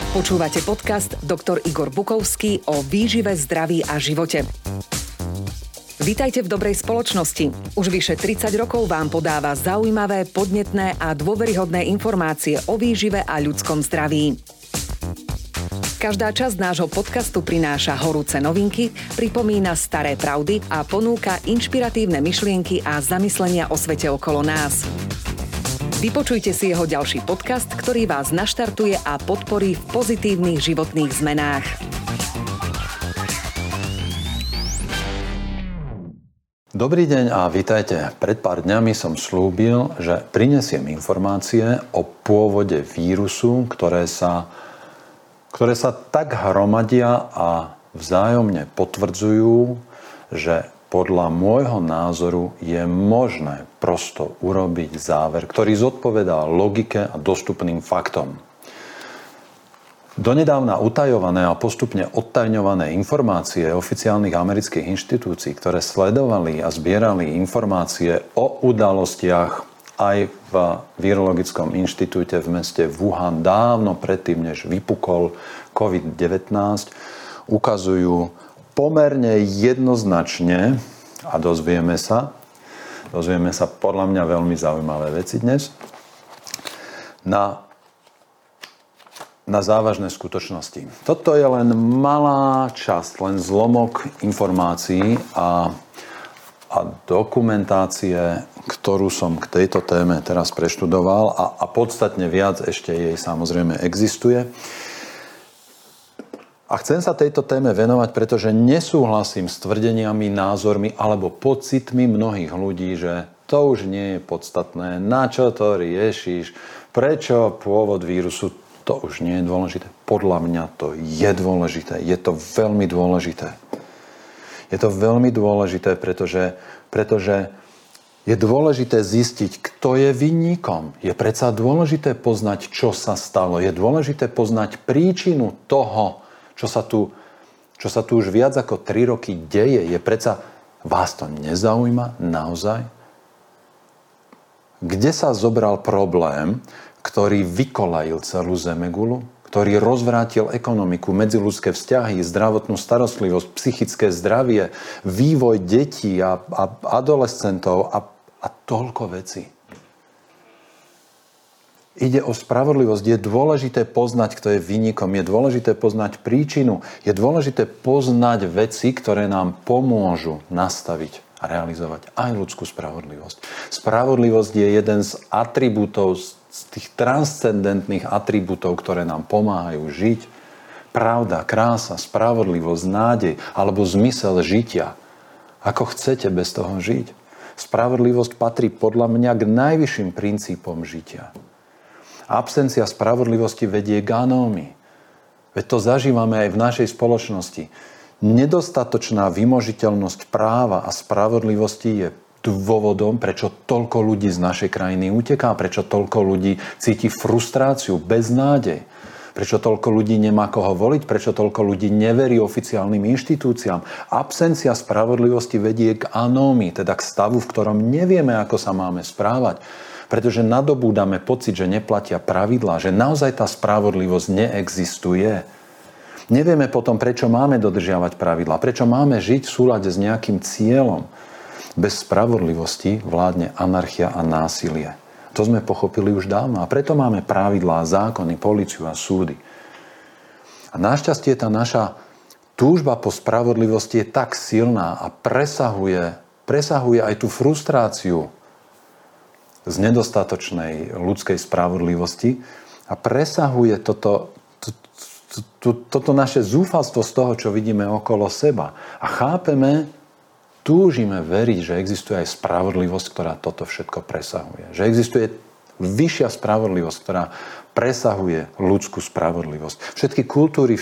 Počúvate podcast Dr. Igor Bukovský o výžive, zdraví a živote. Vítajte v dobrej spoločnosti. Už vyše 30 rokov vám podáva zaujímavé, podnetné a dôveryhodné informácie o výžive a ľudskom zdraví. Každá časť nášho podcastu prináša horúce novinky, pripomína staré pravdy a ponúka inšpiratívne myšlienky a zamyslenia o svete okolo nás. Vypočujte si jeho ďalší podcast, ktorý vás naštartuje a podporí v pozitívnych životných zmenách. Dobrý deň a vitajte. Pred pár dňami som slúbil, že prinesiem informácie o pôvode vírusu, ktoré sa tak hromadia a vzájomne potvrdzujú, že podľa môjho názoru je možné prosto urobiť záver, ktorý zodpovedá logike a dostupným faktom. Donedávna utajované a postupne odtajňované informácie oficiálnych amerických inštitúcií, ktoré sledovali a zbierali informácie o udalostiach aj v Virologickom inštitúte v meste Wuhan dávno predtým, než vypukol COVID-19, ukazujú pomerne jednoznačne a dozvieme sa podľa mňa veľmi zaujímavé veci dnes na závažné skutočnosti. Toto je len malá časť, len zlomok informácií a dokumentácie, ktorú som k tejto téme teraz preštudoval a podstatne viac ešte jej samozrejme existuje. A chcem sa tejto téme venovať, pretože nesúhlasím s tvrdeniami, názormi alebo pocitmi mnohých ľudí, že to už nie je podstatné, na čo to riešiš, prečo pôvod vírusu, to už nie je dôležité. Podľa mňa to je dôležité, je to veľmi dôležité. Je to veľmi dôležité, pretože je dôležité zistiť, kto je vinníkom. Je predsa dôležité poznať, čo sa stalo. Je dôležité poznať príčinu toho, čo sa tu už viac ako 3 roky deje. Je predsa, vás to nezaujíma naozaj? Kde sa zobral problém, ktorý vykolajil celú zemegulu, ktorý rozvrátil ekonomiku, medziľudské vzťahy, zdravotnú starostlivosť, psychické zdravie, vývoj detí a adolescentov a toľko vecí. Ide o spravodlivosť. Je dôležité poznať, kto je vinníkom. Je dôležité poznať príčinu. Je dôležité poznať veci, ktoré nám pomôžu nastaviť a realizovať aj ľudskú spravodlivosť. Spravodlivosť je jeden z atribútov, z tých transcendentných atribútov, ktoré nám pomáhajú žiť. Pravda, krása, spravodlivosť, nádej alebo zmysel žitia. Ako chcete bez toho žiť? Spravodlivosť patrí podľa mňa k najvyšším princípom žitia. Absencia spravodlivosti vedie k anómii. Veď to zažívame aj v našej spoločnosti. Nedostatočná vymožiteľnosť práva a spravodlivosti je dôvodom, prečo toľko ľudí z našej krajiny uteká, prečo toľko ľudí cíti frustráciu, beznádej, prečo toľko ľudí nemá koho voliť, prečo toľko ľudí neverí oficiálnym inštitúciám. Absencia spravodlivosti vedie k anómii, teda k stavu, v ktorom nevieme, ako sa máme správať. Pretože nadobúdame pocit, že neplatia pravidlá, že naozaj tá spravodlivosť neexistuje. Nevieme potom, prečo máme dodržiavať pravidlá, prečo máme žiť v súlade s nejakým cieľom. Bez spravodlivosti vládne anarchia a násilie. To sme pochopili už dávno a preto máme pravidlá, zákony, políciu a súdy. A našťastie tá naša túžba po spravodlivosti je tak silná a presahuje aj tú frustráciu z nedostatočnej ľudskej spravodlivosti a presahuje toto naše zúfalstvo z toho, čo vidíme okolo seba. A túžime veriť, že existuje aj spravodlivosť, ktorá toto všetko presahuje. Že existuje vyššia spravodlivosť, ktorá presahuje ľudskú spravodlivosť. Všetky kultúry,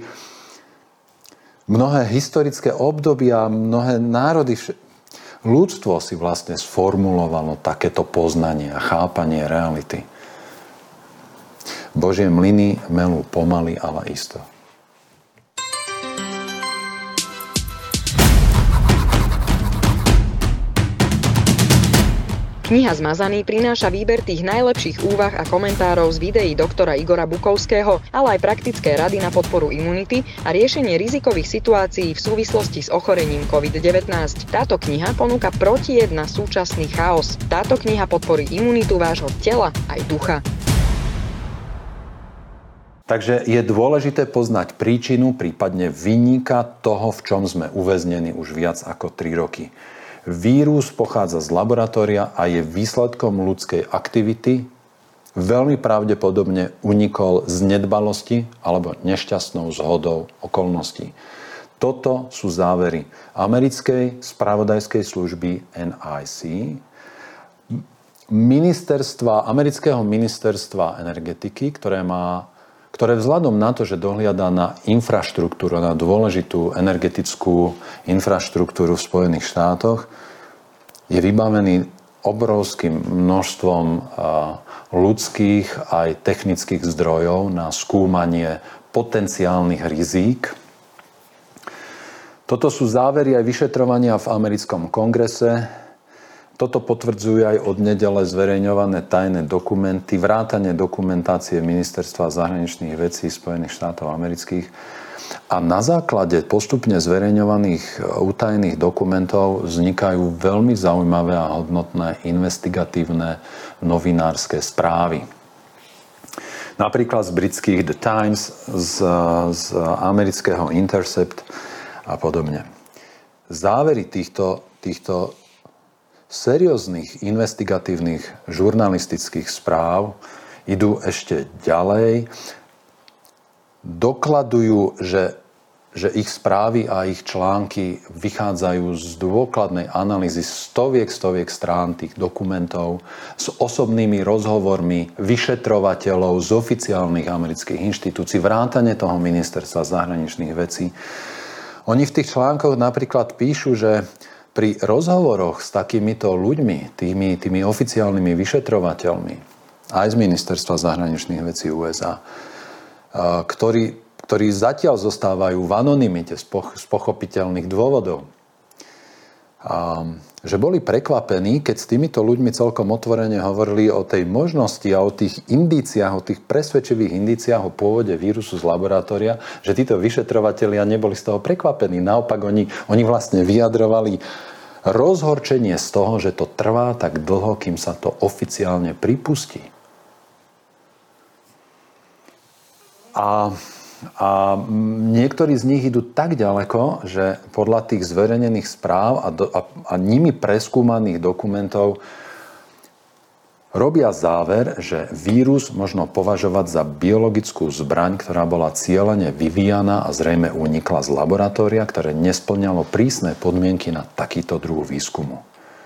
mnohé historické obdobia, mnohé národy, ľudstvo si vlastne sformulovalo takéto poznanie a chápanie reality. Božie mlyny melú pomaly, ale isto. Kniha Zmazaný prináša výber tých najlepších úvah a komentárov z videí doktora Igora Bukovského, ale aj praktické rady na podporu imunity a riešenie rizikových situácií v súvislosti s ochorením COVID-19. Táto kniha ponúka protijed na súčasný chaos. Táto kniha podporí imunitu vášho tela aj ducha. Takže je dôležité poznať príčinu, prípadne vinníka toho, v čom sme uväznení už viac ako 3 roky. Vírus pochádza z laboratória a je výsledkom ľudskej aktivity. Veľmi pravdepodobne unikol z nedbalosti alebo nešťastnou zhodou okolností. Toto sú závery americkej spravodajskej služby NIC, amerického ministerstva energetiky, ktoré vzhľadom na to, že dohliada na infraštruktúru, na dôležitú energetickú infraštruktúru v Spojených štátoch, je vybavený obrovským množstvom ľudských aj technických zdrojov na skúmanie potenciálnych rizík. Toto sú závery aj vyšetrovania v americkom kongrese. Toto potvrdzujú aj od nedele zverejňované tajné dokumenty, vrátane dokumentácie Ministerstva zahraničných vecí Spojených štátov amerických. A na základe postupne zverejňovaných utajených dokumentov vznikajú veľmi zaujímavé a hodnotné investigatívne novinárske správy. Napríklad z britských The Times, z amerického Intercept a podobne. Závery týchto serióznych investigatívnych žurnalistických správ idú ešte ďalej. Dokladujú, že ich správy a ich články vychádzajú z dôkladnej analýzy stoviek strán tých dokumentov s osobnými rozhovormi vyšetrovateľov z oficiálnych amerických inštitúcií, vrátane toho ministerstva zahraničných vecí. Oni v tých článkoch napríklad píšu, že pri rozhovoroch s takýmito ľuďmi, tými oficiálnymi vyšetrovateľmi, aj z ministerstva zahraničných vecí USA, ktorí zatiaľ zostávajú v anonymite z pochopiteľných dôvodov, že boli prekvapení, keď s týmito ľuďmi celkom otvorene hovorili o tej možnosti a o tých indíciách, o tých presvedčivých indíciách o pôvode vírusu z laboratória, že títo vyšetrovatelia neboli z toho prekvapení. Naopak oni vlastne vyjadrovali rozhorčenie z toho, že to trvá tak dlho, kým sa to oficiálne pripustí. A niektorí z nich idú tak ďaleko, že podľa tých zverejnených správ a nimi preskúmaných dokumentov robia záver, že vírus možno považovať za biologickú zbraň, ktorá bola cielene vyvíjaná a zrejme unikla z laboratória, ktoré nespĺňalo prísne podmienky na takýto druh výskumu.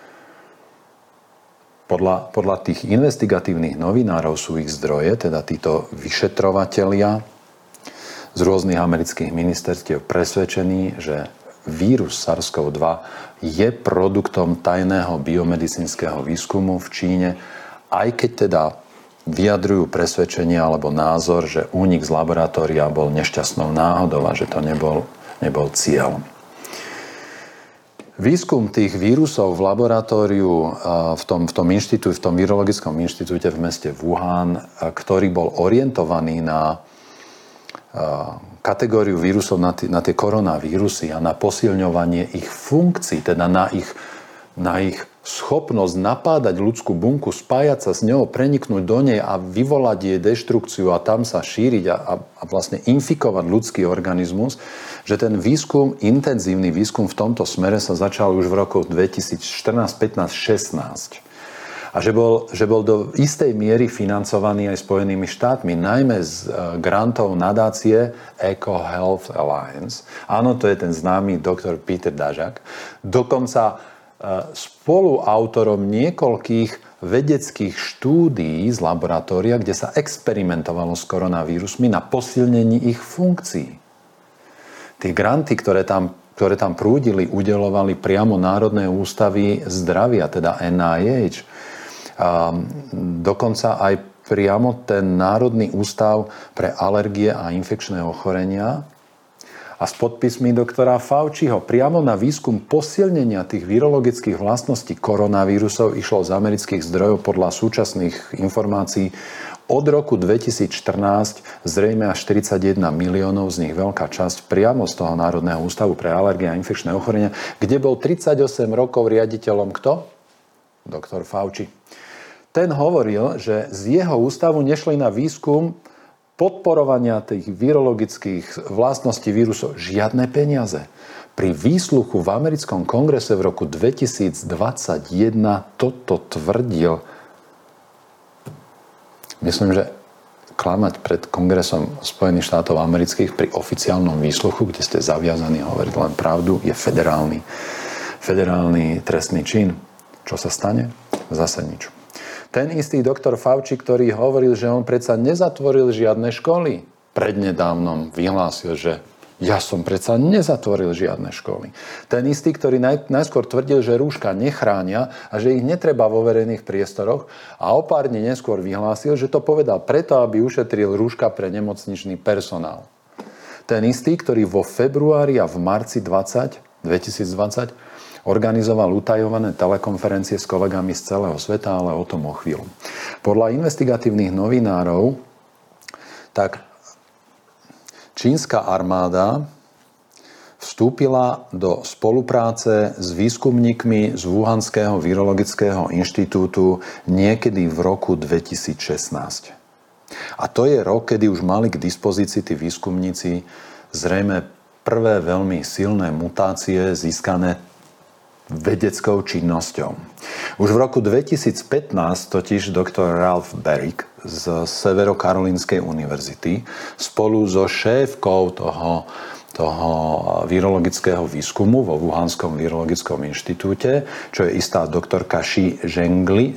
Podľa tých investigatívnych novinárov sú ich zdroje, teda títo vyšetrovatelia z rôznych amerických ministerstiev presvedčení, že vírus SARS-CoV-2 je produktom tajného biomedicínskeho výskumu v Číne, aj keď teda vyjadrujú presvedčenie alebo názor, že únik z laboratória bol nešťastnou náhodou a že to nebol cieľ. Výskum tých vírusov v laboratóriu v tom virologickom inštitúte v meste Wuhan, ktorý bol orientovaný na kategóriu vírusov, na tie koronavírusy a na posilňovanie ich funkcií, teda na ich schopnosť napádať ľudskú bunku, spájať sa s ňou, preniknúť do nej a vyvolať jej deštrukciu a tam sa šíriť a vlastne infikovať ľudský organizmus, že ten výskum, intenzívny výskum v tomto smere sa začal už v rokoch 2014, 15, 16. A že bol do istej miery financovaný aj Spojenými štátmi, najmä z grantov nadácie EcoHealth Alliance. Áno, to je ten známy doktor Peter Daszak. Dokonca spoluautorom niekoľkých vedeckých štúdií z laboratória, kde sa experimentovalo s koronavírusmi na posilnení ich funkcií. Tie granty, ktoré tam prúdili, udeľovali priamo Národné ústavy zdravia, teda NIH. Dokonca aj priamo ten Národný ústav pre alergie a infekčné ochorenia a s podpismi doktora Fauciho. Priamo na výskum posilnenia tých virologických vlastností koronavírusov išlo z amerických zdrojov podľa súčasných informácií od roku 2014 zrejme až 41 miliónov, z nich veľká časť priamo z toho Národného ústavu pre alergie a infekčné ochorenia, kde bol 38 rokov riaditeľom kto? Doktor Fauci. Ten hovoril, že z jeho ústavu nešli na výskum podporovania tých virologických vlastností vírusov žiadne peniaze. Pri výsluchu v americkom kongrese v roku 2021 toto tvrdil. Myslím, že klamať pred kongresom Spojených štátov amerických pri oficiálnom výsluchu, kde ste zaviazaní hovoriť len pravdu, je federálny trestný čin. Čo sa stane? Zase nič. Ten istý doktor Fauci, ktorý hovoril, že on predsa nezatvoril žiadne školy, prednedávnom vyhlásil, že ja som predsa nezatvoril žiadne školy. Ten istý, ktorý najskôr tvrdil, že rúška nechránia a že ich netreba vo verejných priestoroch a o pár dní neskôr vyhlásil, že to povedal preto, aby ušetril rúška pre nemocničný personál. Ten istý, ktorý vo februári a v marci 2020 organizoval utajované telekonferencie s kolegami z celého sveta, ale o tom o chvíľu. Podľa investigatívnych novinárov, tak čínska armáda vstúpila do spolupráce s výskumníkmi z Wuhanského virologického inštitútu niekedy v roku 2016. A to je rok, kedy už mali k dispozícii tí výskumníci zrejme prvé veľmi silné mutácie získané vedeckou činnosťou. Už v roku 2015 totiž doktor Ralph Baric z Severokarolínskej univerzity spolu so šéfkou toho virologického výskumu vo Wuhanskom virologickom inštitúte, čo je istá doktorka Shi Zhengli,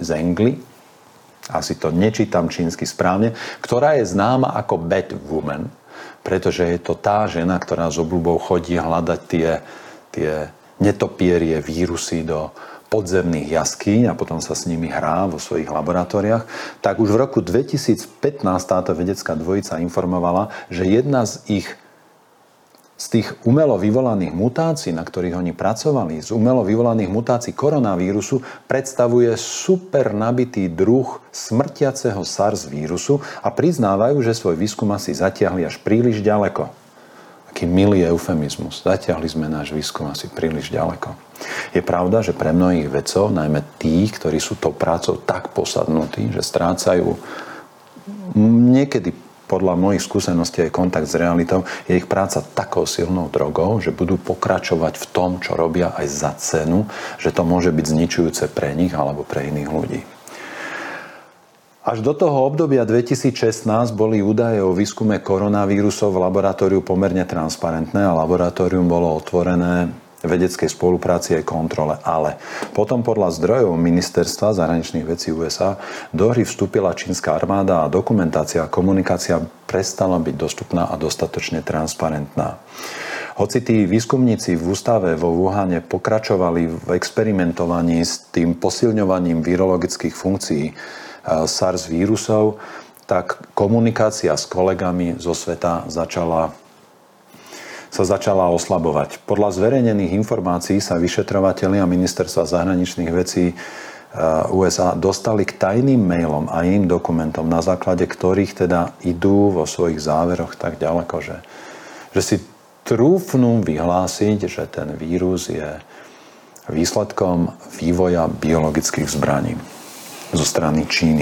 asi to nečítam čínsky správne, ktorá je známa ako Batwoman, pretože je to tá žena, ktorá s obľubou chodí hľadať tie netopierie vírusy do podzemných jaskýň a potom sa s nimi hrá vo svojich laboratóriách, tak už v roku 2015 táto vedecká dvojica informovala, že jedna z tých umelo vyvolaných mutácií, na ktorých oni pracovali, z umelo vyvolaných mutácií koronavírusu, predstavuje super nabitý druh smrtiaceho SARS vírusu a priznávajú, že svoj výskum asi zatiahli až príliš ďaleko. Taký milý eufemizmus. Zatiahli sme náš výskum asi príliš ďaleko. Je pravda, že pre mnohých vedcov, najmä tých, ktorí sú tou prácou tak posadnutí, že strácajú niekedy podľa mojich skúseností aj kontakt s realitou, je ich práca takou silnou drogou, že budú pokračovať v tom, čo robia aj za cenu, že to môže byť zničujúce pre nich alebo pre iných ľudí. Až do toho obdobia 2016 boli údaje o výskume koronavírusov v laboratóriu pomerne transparentné a laboratórium bolo otvorené vedeckej spolupráci aj kontrole. Ale potom podľa zdrojov Ministerstva zahraničných vecí USA do hry vstúpila čínska armáda a dokumentácia a komunikácia prestala byť dostupná a dostatočne transparentná. Hoci tí výskumníci v ústave vo Wuhane pokračovali v experimentovaní s tým posilňovaním virologických funkcií SARS vírusov, tak komunikácia s kolegami zo sveta začala oslabovať. Podľa zverejnených informácií sa vyšetrovatelia Ministerstva zahraničných vecí USA dostali k tajným mailom a iným dokumentom, na základe ktorých teda idú vo svojich záveroch tak ďaleko, že si trúfnú vyhlásiť, že ten vírus je výsledkom vývoja biologických zbraní zo strany Číny.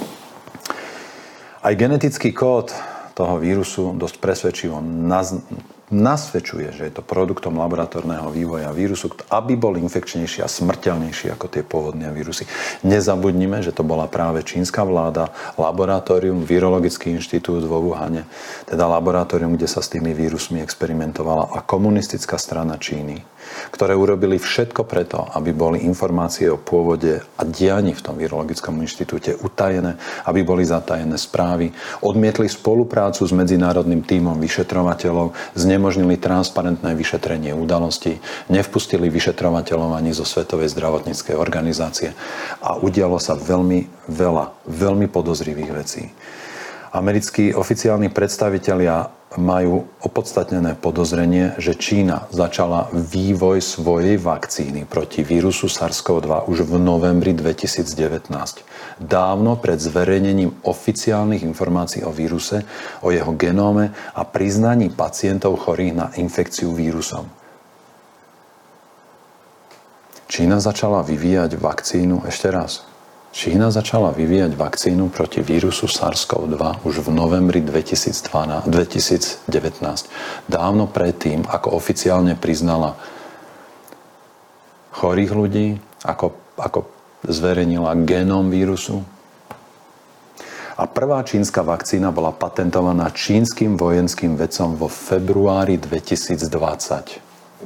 Aj genetický kód toho vírusu dosť presvedčivo nasvedčuje, že je to produktom laboratórneho vývoja vírusu, aby bol infekčnejší a smrteľnejší ako tie pôvodné vírusy. Nezabudnime, že to bola práve čínska vláda, laboratórium, virologický inštitút vo Wuhane, teda laboratórium, kde sa s tými vírusmi experimentovala, a komunistická strana Číny, ktoré urobili všetko preto, aby boli informácie o pôvode a dianí v tom virologickom inštitúte utajené, aby boli zatajené správy, odmietli spoluprácu s medzinárodným tímom vyšetrovateľov, znemožnili transparentné vyšetrenie udalostí, nevpustili vyšetrovateľov ani zo Svetovej zdravotníckej organizácie a udialo sa veľmi veľa, veľmi podozrivých vecí. Americkí oficiálni predstavitelia majú opodstatnené podozrenie, že Čína začala vývoj svojej vakcíny proti vírusu SARS-CoV-2 už v novembri 2019. Dávno pred zverejnením oficiálnych informácií o víruse, o jeho genóme a priznaní pacientov chorých na infekciu vírusom. Čína začala vyvíjať vakcínu, ešte raz, Čína začala vyvíjať vakcínu proti vírusu SARS-CoV-2 už v novembri 2019. Dávno predtým, ako oficiálne priznala chorých ľudí, ako zverejnila genóm vírusu. A prvá čínska vakcína bola patentovaná čínskym vojenským vedcom vo februári 2020.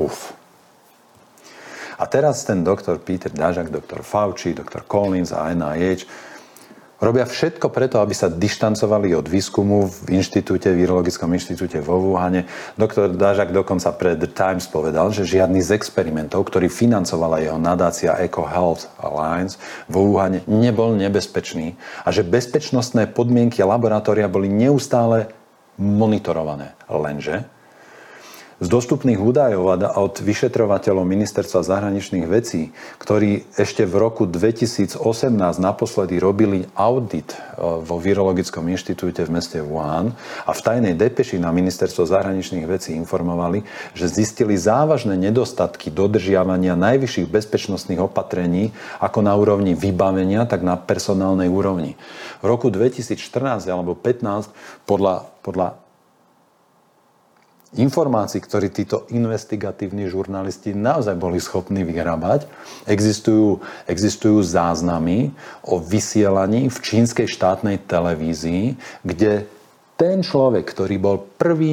A teraz ten doktor Peter Daszak, doktor Fauci, doktor Collins a NIH robia všetko preto, aby sa dištancovali od výskumu v Virologickom inštitúte vo Wuhane. Doktor Daszak dokonca pre The Times povedal, že žiadny z experimentov, ktorý financovala jeho nadácia EcoHealth Alliance vo Wuhane, nebol nebezpečný a že bezpečnostné podmienky laboratória boli neustále monitorované. Lenže z dostupných údajov od vyšetrovateľov Ministerstva zahraničných vecí, ktorí ešte v roku 2018 naposledy robili audit vo Virologickom inštitúte v meste Wuhan a v tajnej depeši na Ministerstvo zahraničných vecí informovali, že zistili závažné nedostatky dodržiavania najvyšších bezpečnostných opatrení ako na úrovni vybavenia, tak na personálnej úrovni. V roku 2014 alebo 2015 podľa informácií, ktoré títo investigatívni žurnalisti naozaj boli schopní vyrábať. Existujú záznamy o vysielaní v čínskej štátnej televízii, kde ten človek, ktorý bol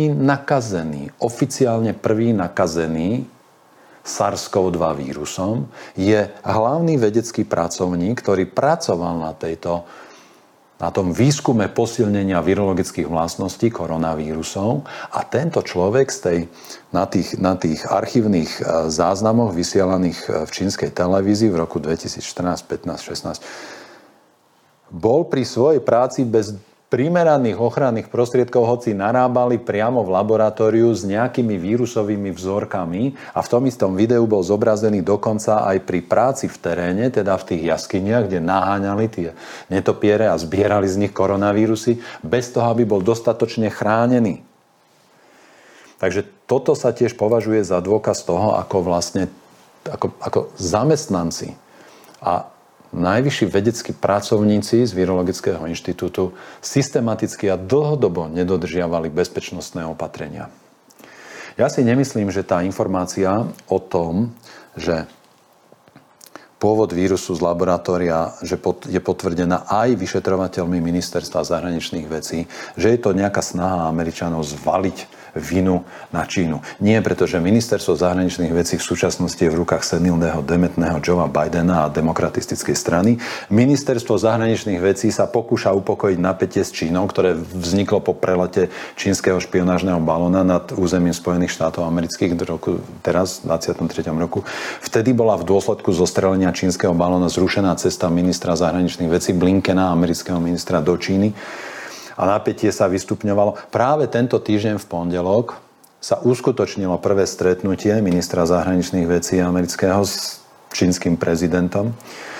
oficiálne prvý nakazený SARS-CoV-2 vírusom, je hlavný vedecký pracovník, ktorý pracoval na tom výskume posilnenia virologických vlastností koronavírusov a tento človek na tých archívnych záznamoch vysielaných v čínskej televízii v roku 2014, 15, 16 bol pri svojej práci bez primeraných ochranných prostriedkov, hoci narábali priamo v laboratóriu s nejakými vírusovými vzorkami a v tom istom videu bol zobrazený dokonca aj pri práci v teréne, teda v tých jaskyniach, kde naháňali tie netopiere a zbierali z nich koronavírusy, bez toho, aby bol dostatočne chránený. Takže toto sa tiež považuje za dôkaz toho, ako zamestnanci a najvyšší vedeckí pracovníci z Virologického inštitútu systematicky a dlhodobo nedodržiavali bezpečnostné opatrenia. Ja si nemyslím, že tá informácia o tom, že pôvod vírusu z laboratória, že je potvrdená aj vyšetrovateľmi Ministerstva zahraničných vecí, že je to nejaká snaha Američanov zvaliť vinu na Čínu. Nie, pretože Ministerstvo zahraničných vecí v súčasnosti je v rukách senilného, dementného Joea Bidena a demokratistickej strany. Ministerstvo zahraničných vecí sa pokúša upokojiť napätie s Čínou, ktoré vzniklo po prelete čínskeho špionážneho balóna nad územím Spojených štátov amerických teraz, v 23. roku. Vtedy bola v dôsledku zostrelenia čínskeho balóna zrušená cesta ministra zahraničných vecí Blinkena, amerického ministra, do Číny. A napätie sa vystupňovalo. Práve tento týždeň v pondelok sa uskutočnilo prvé stretnutie ministra zahraničných vecí amerického s čínskym prezidentom.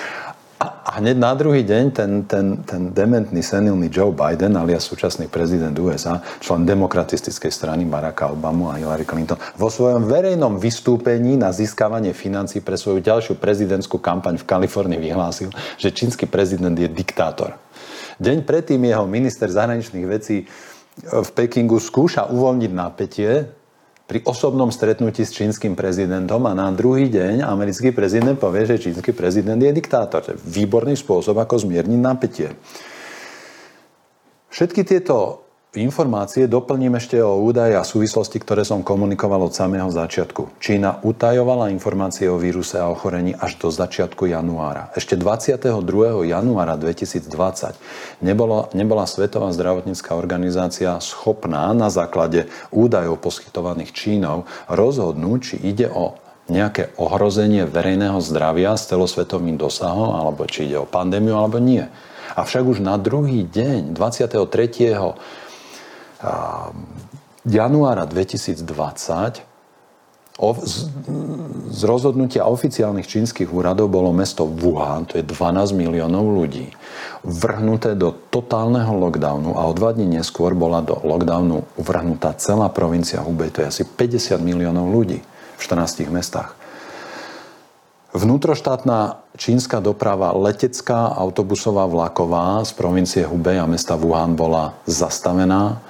A hneď na druhý deň ten dementný, senilný Joe Biden, alias súčasný prezident USA, člen demokratistickej strany Baracka Obamu a Hillary Clinton, vo svojom verejnom vystúpení na získavanie financií pre svoju ďalšiu prezidentskú kampaň v Kalifornii vyhlásil, že čínsky prezident je diktátor. Deň predtým jeho minister zahraničných vecí v Pekingu skúša uvoľniť napätie pri osobnom stretnutí s čínskym prezidentom a na druhý deň americký prezident povie, že čínsky prezident je diktátor. To je výborný spôsob, ako zmierniť napätie. Všetky tieto informácie doplním ešte o údaje a súvislosti, ktoré som komunikoval od samého začiatku. Čína utajovala informácie o víruse a ochorení až do začiatku januára. Ešte 22. januára 2020 nebola Svetová zdravotnícka organizácia schopná na základe údajov poskytovaných Čínou rozhodnúť, či ide o nejaké ohrozenie verejného zdravia s celosvetovým dosahom, alebo či ide o pandémiu, alebo nie. Avšak už na druhý deň, 23. januára 2020 z rozhodnutia oficiálnych čínskych úradov bolo mesto Wuhan, to je 12 miliónov ľudí, vrhnuté do totálneho lockdownu a o 2 dní neskôr bola do lockdownu vrhnutá celá provincia Hubei, to je asi 50 miliónov ľudí v 14 mestách. Vnútroštátna čínska doprava letecká, autobusová, vlaková z provincie Hubei a mesta Wuhan bola zastavená.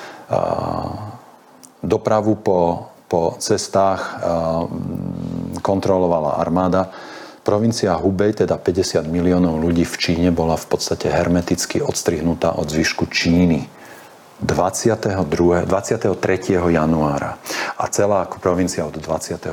Dopravu po cestách kontrolovala armáda. Provincia Hubei, teda 50 miliónov ľudí v Číne, bola v podstate hermeticky odstrihnutá od zvyšku Číny 23. januára a celá provincia od 25.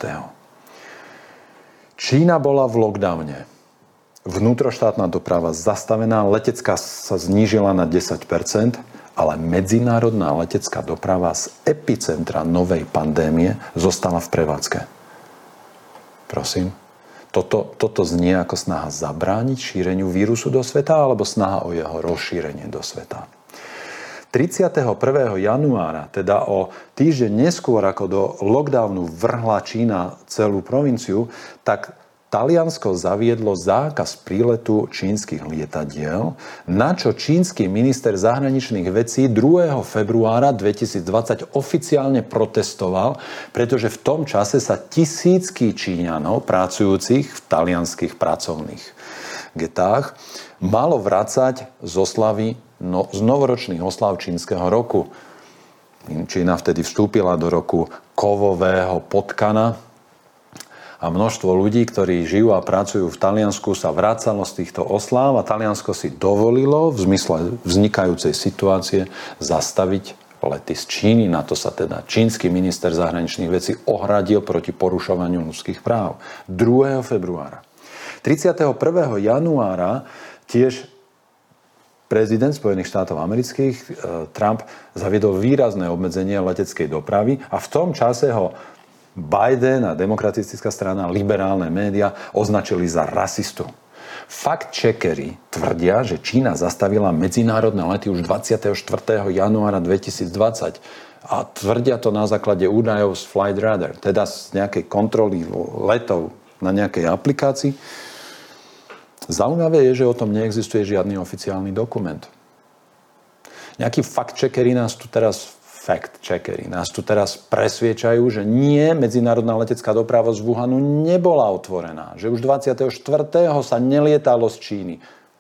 Čína bola v lockdowne. Vnútroštátna doprava zastavená, letecká sa znížila na 10%, ale medzinárodná letecká doprava z epicentra novej pandémie zostala v prevádzke. Prosím. Toto znie ako snaha zabrániť šíreniu vírusu do sveta alebo snaha o jeho rozšírenie do sveta. 31. januára, teda o týždeň neskôr ako do lockdownu vrhla Čína celú provinciu, tak Taliansko zaviedlo zákaz príletu čínskych lietadiel, na čo čínsky minister zahraničných vecí 2. februára 2020 oficiálne protestoval, pretože v tom čase sa tisícky Číňanov pracujúcich v talianskych pracovných getách malo vracať z oslavy z novoročných oslav čínskeho roku. Čína vtedy vstúpila do roku kovového potkana a množstvo ľudí, ktorí žijú a pracujú v Taliansku, sa vracalo z týchto osláv a Taliansko si dovolilo v zmysle vznikajúcej situácie zastaviť lety z Číny. Na to sa teda čínsky minister zahraničných vecí ohradil proti porušovaniu ľudských práv. 2. februára. 31. januára tiež prezident Spojených štátov amerických Trump zaviedol výrazné obmedzenie leteckej dopravy a v tom čase ho Biden a demokratická strana, liberálne médiá označili za rasistu. Fact-checkeri tvrdia, že Čína zastavila medzinárodné lety už 24. januára 2020 a tvrdia to na základe údajov z Flightradar, teda z nejakej kontroly letov na nejakej aplikácii. Zaujímavé je, že o tom neexistuje žiadny oficiálny dokument. Nejakí fact-checkeri nás tu teraz presviečajú, že nie, medzinárodná letecká doprava z Wuhanu nebola otvorená. Že už 24. sa nelietalo z Číny.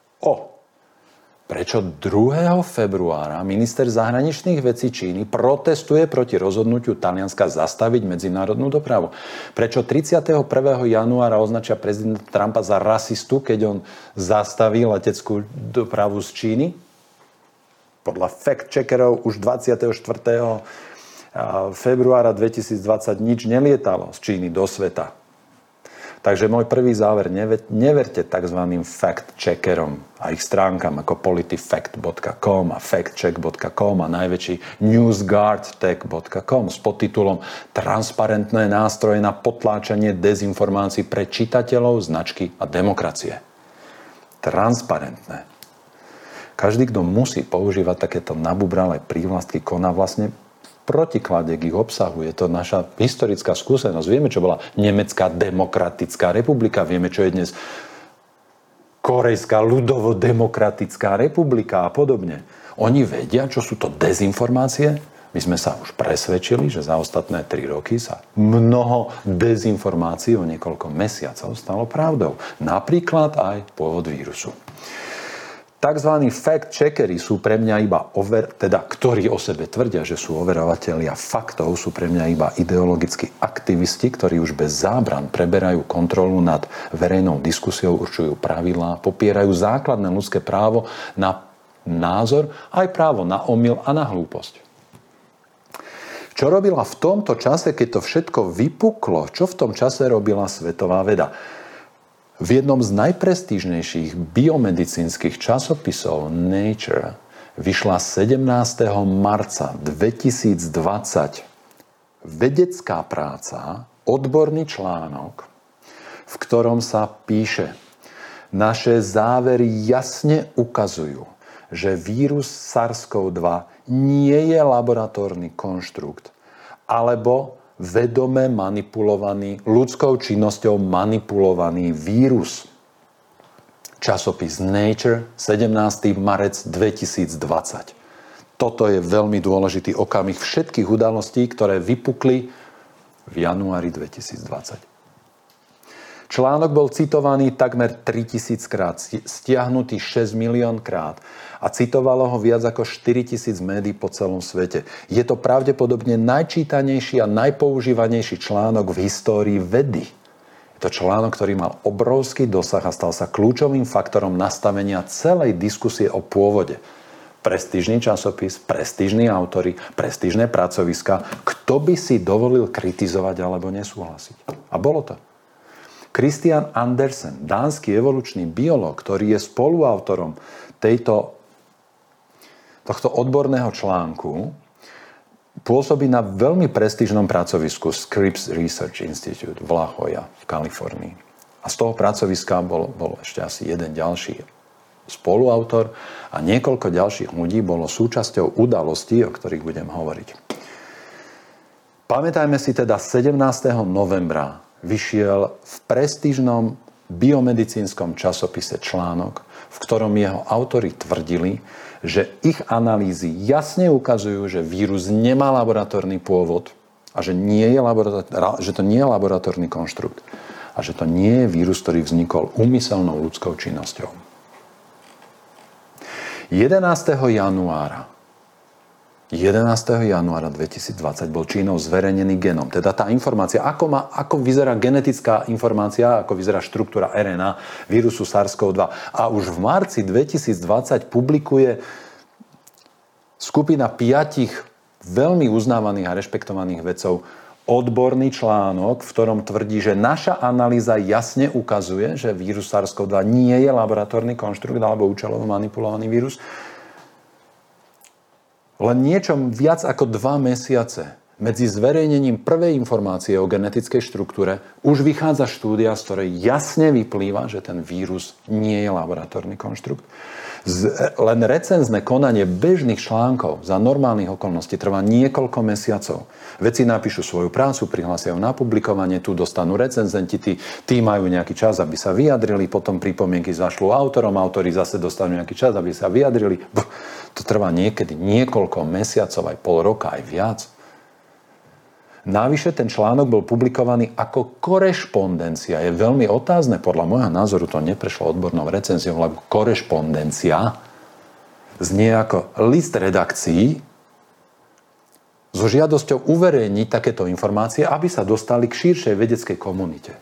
Prečo 2. februára minister zahraničných vecí Číny protestuje proti rozhodnutiu Talianska zastaviť medzinárodnú dopravu? Prečo 31. januára označia prezidenta Trumpa za rasistu, keď on zastaví leteckú dopravu z Číny? Podľa fact-checkerov už 24. februára 2020 nič nelietalo z Číny do sveta. Takže môj prvý záver, neverte tzv. Fact-checkerom a ich stránkam ako politifact.com a factcheck.com a najväčší newsguardtech.com s podtitulom Transparentné nástroje na potláčanie dezinformácií pre čitateľov, značky a demokracie. Transparentné. Každý, kto musí používať takéto nabubralé prívlastky, koná vlastne v protiklade k ich obsahu. Je to naša historická skúsenosť. Vieme, čo bola Nemecká demokratická republika. Vieme, čo je dnes Korejská ľudovo-demokratická republika a podobne. Oni vedia, čo sú to dezinformácie. My sme sa už presvedčili, že za ostatné 3 roky sa mnoho dezinformácií o niekoľko mesiacov stalo pravdou. Napríklad aj pôvod vírusu. Takzvaní fact-checkeri sú pre mňa iba ktorí o sebe tvrdia, že sú overovatelia faktov, sú pre mňa iba ideologickí aktivisti, ktorí už bez zábran preberajú kontrolu nad verejnou diskusiou, určujú pravidlá, popierajú základné ľudské právo na názor, aj právo na omyl a na hlúposť. Čo robila v tomto čase, keď to všetko vypuklo? Čo v tom čase robila svetová veda? V jednom z najprestížnejších biomedicínskych časopisov Nature vyšla 17. marca 2020 vedecká práca, odborný článok, v ktorom sa píše: naše závery jasne ukazujú, že vírus SARS-CoV-2 nie je laboratórny konštrukt alebo vedome manipulovaný, ľudskou činnosťou manipulovaný vírus. Časopis Nature, 17. marec 2020. Toto je veľmi dôležitý okamih všetkých udalostí, ktoré vypukli v januári 2020. Článok bol citovaný takmer 3000 krát, stiahnutý 6 milión krát a citovalo ho viac ako 4000 médií po celom svete. Je to pravdepodobne najčítanejší a najpoužívanejší článok v histórii vedy. Je to článok, ktorý mal obrovský dosah a stal sa kľúčovým faktorom nastavenia celej diskusie o pôvode. Prestížny časopis, prestížni autori, prestížne pracoviska. Kto by si dovolil kritizovať alebo nesúhlasiť? A bolo to. Christian Andersen, dánsky evolučný biológ, ktorý je spoluautorom tohto odborného článku, pôsobí na veľmi prestížnom pracovisku Scripps Research Institute v La Jolla v Kalifornii. A z toho pracoviska bol ešte asi jeden ďalší spoluautor a niekoľko ďalších ľudí bolo súčasťou udalostí, o ktorých budem hovoriť. Pamätajme si teda 17. novembra vyšiel v prestížnom biomedicínskom časopise článok, v ktorom jeho autori tvrdili, že ich analýzy jasne ukazujú, že vírus nemá laboratórny pôvod a že to nie je laboratórny konštrukt a že to nie je vírus, ktorý vznikol úmyselnou ľudskou činnosťou. 11. januára 2020 bol Čínou zverejnený genom. Teda tá informácia, ako vyzerá genetická informácia, ako vyzerá štruktúra RNA vírusu SARS-CoV-2. A už v marci 2020 publikuje skupina 5 veľmi uznávaných a rešpektovaných vedcov odborný článok, v ktorom tvrdí, že naša analýza jasne ukazuje, že vírus SARS-CoV-2 nie je laboratórny konštrukt alebo účelovo manipulovaný vírus. Len niečom viac ako 2 mesiace medzi zverejnením prvej informácie o genetickej štruktúre už vychádza štúdia, z ktorej jasne vyplýva, že ten vírus nie je laboratórny konštrukt. Len recenzné konanie bežných článkov za normálnych okolností trvá niekoľko mesiacov. Vedci napíšu svoju prácu, prihlásia na publikovanie, tu dostanú recenzenti, tí majú nejaký čas, aby sa vyjadrili, potom pripomienky zašlú autorom, autori zase dostanú nejaký čas, aby sa vyjadrili. To trvá niekedy niekoľko mesiacov, aj pol roka, aj viac. Navyše ten článok bol publikovaný ako korešpondencia. Je veľmi otázne, podľa môjho názoru to neprešlo odbornou recenziou, lebo korešpondencia znie ako list redakcií so žiadosťou uverejniť takéto informácie, aby sa dostali k širšej vedeckej komunite.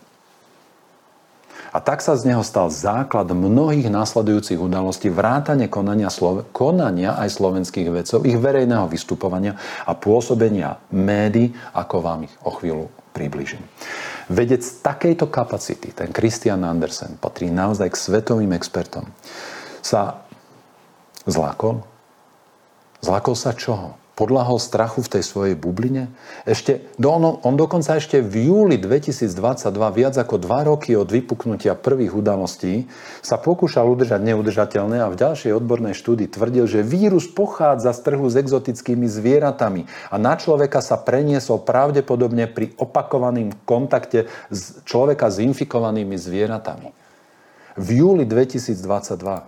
A tak sa z neho stal základ mnohých následujúcich udalostí, vrátane konania aj slovenských vedcov, ich verejného vystupovania a pôsobenia médií, ako vám ich o chvíľu približím. Vedec takejto kapacity, ten Christian Andersen, patrí naozaj k svetovým expertom, sa zlákol. Zlákol sa čoho? Podľahol strachu v tej svojej bubline? On dokonca ešte v júli 2022, viac ako 2 roky od vypuknutia prvých udalostí, sa pokúšal udržať neudržateľné a v ďalšej odbornej štúdii tvrdil, že vírus pochádza z trhu s exotickými zvieratami a na človeka sa preniesol pravdepodobne pri opakovaným kontakte človeka s infikovanými zvieratami. V júli 2022.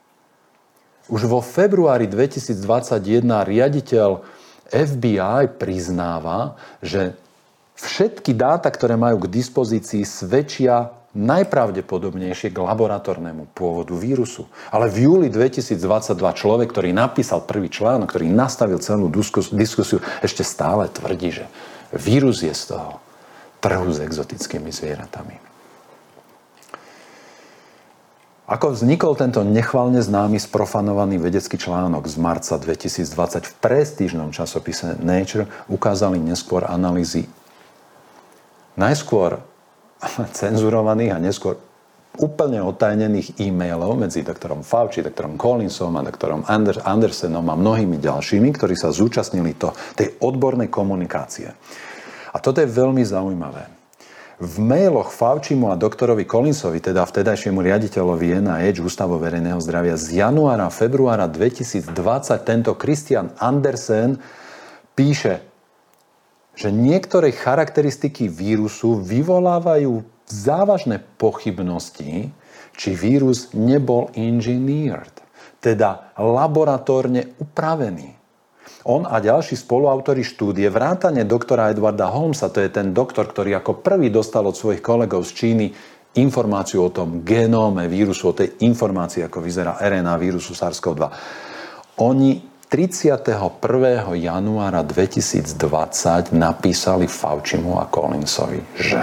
Už vo februári 2021 riaditeľ FBI priznáva, že všetky dáta, ktoré majú k dispozícii, svedčia najpravdepodobnejšie k laboratórnemu pôvodu vírusu. Ale v júli 2022 človek, ktorý napísal prvý článok, ktorý nastavil celú diskusiu, ešte stále tvrdí, že vírus je z toho trhu s exotickými zvieratami. Ako vznikol tento nechvalne známy sprofanovaný vedecký článok z marca 2020 v prestížnom časopise Nature, ukázali neskôr analýzy najskôr cenzurovaných a neskôr úplne otajnených e-mailov medzi doktorom Fauci, doktorom Collinsom a doktorom Andersenom a mnohými ďalšími, ktorí sa zúčastnili tej odbornej komunikácie. A toto je veľmi zaujímavé. V mailoch Faucimu a doktorovi Collinsovi, teda vtedajšiemu riaditeľovi NIH, Ústavu verejného zdravia, z januára, februára 2020 tento Christian Andersen píše, že niektoré charakteristiky vírusu vyvolávajú závažné pochybnosti, či vírus nebol engineered, teda laboratórne upravený. On a ďalší spoluautori štúdie, vrátane doktora Edwarda Holmesa, to je ten doktor, ktorý ako prvý dostal od svojich kolegov z Číny informáciu o tom genóme vírusu, o tej informácii, ako vyzerá RNA vírusu SARS-CoV-2. Oni 31. januára 2020 napísali Faucimu a Collinsovi, že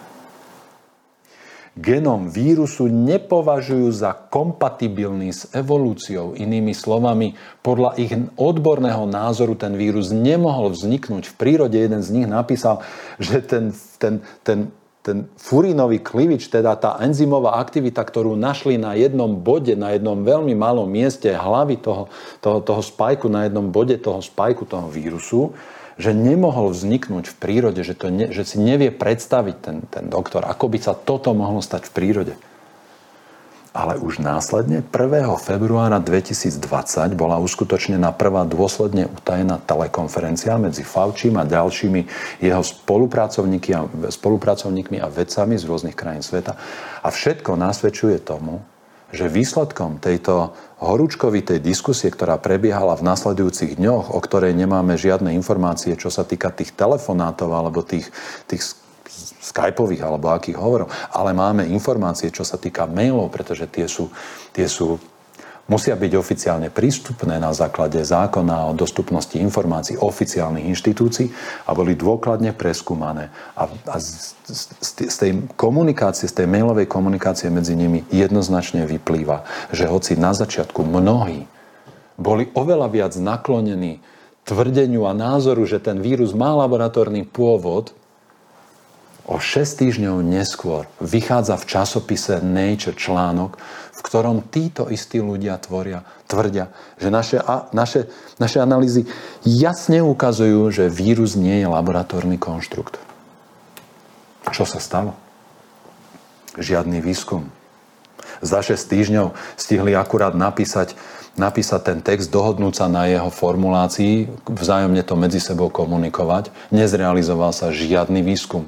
genóm vírusu nepovažujú za kompatibilný s evolúciou. Inými slovami, podľa ich odborného názoru ten vírus nemohol vzniknúť v prírode. Jeden z nich napísal, že ten furínový klivič, teda tá enzymová aktivita, ktorú našli na jednom bode, na jednom veľmi malom mieste hlavy toho spajku, na jednom bode toho spajku toho vírusu, že nemohol vzniknúť v prírode, že si nevie predstaviť ten doktor, ako by sa toto mohlo stať v prírode. Ale už následne 1. februára 2020 bola uskutočnená prvá dôsledne utajená telekonferencia medzi Faucim a ďalšími jeho spolupracovníkmi a vedcami z rôznych krajín sveta. A všetko nasvedčuje tomu, že výsledkom tejto horúčkovitej diskusie, ktorá prebiehala v nasledujúcich dňoch, o ktorej nemáme žiadne informácie, čo sa týka tých telefonátov alebo tých skypových alebo akých hovorov, ale máme informácie, čo sa týka mailov, pretože tie musia byť oficiálne prístupné na základe zákona o dostupnosti informácií oficiálnych inštitúcií a boli dôkladne preskúmané. A z tej komunikácie, z tej mailovej komunikácie medzi nimi jednoznačne vyplýva, že hoci na začiatku mnohí boli oveľa viac naklonení tvrdeniu a názoru, že ten vírus má laboratórny pôvod, o 6 týždňov neskôr vychádza v časopise Nature článok, v ktorom títo istí ľudia tvrdia, že naše analýzy jasne ukazujú, že vírus nie je laboratórny konštrukt. Čo sa stalo? Žiadny výskum. Za 6 týždňov stihli akurát napísať ten text, dohodnúť sa na jeho formulácii, vzájomne to medzi sebou komunikovať. Nezrealizoval sa žiadny výskum.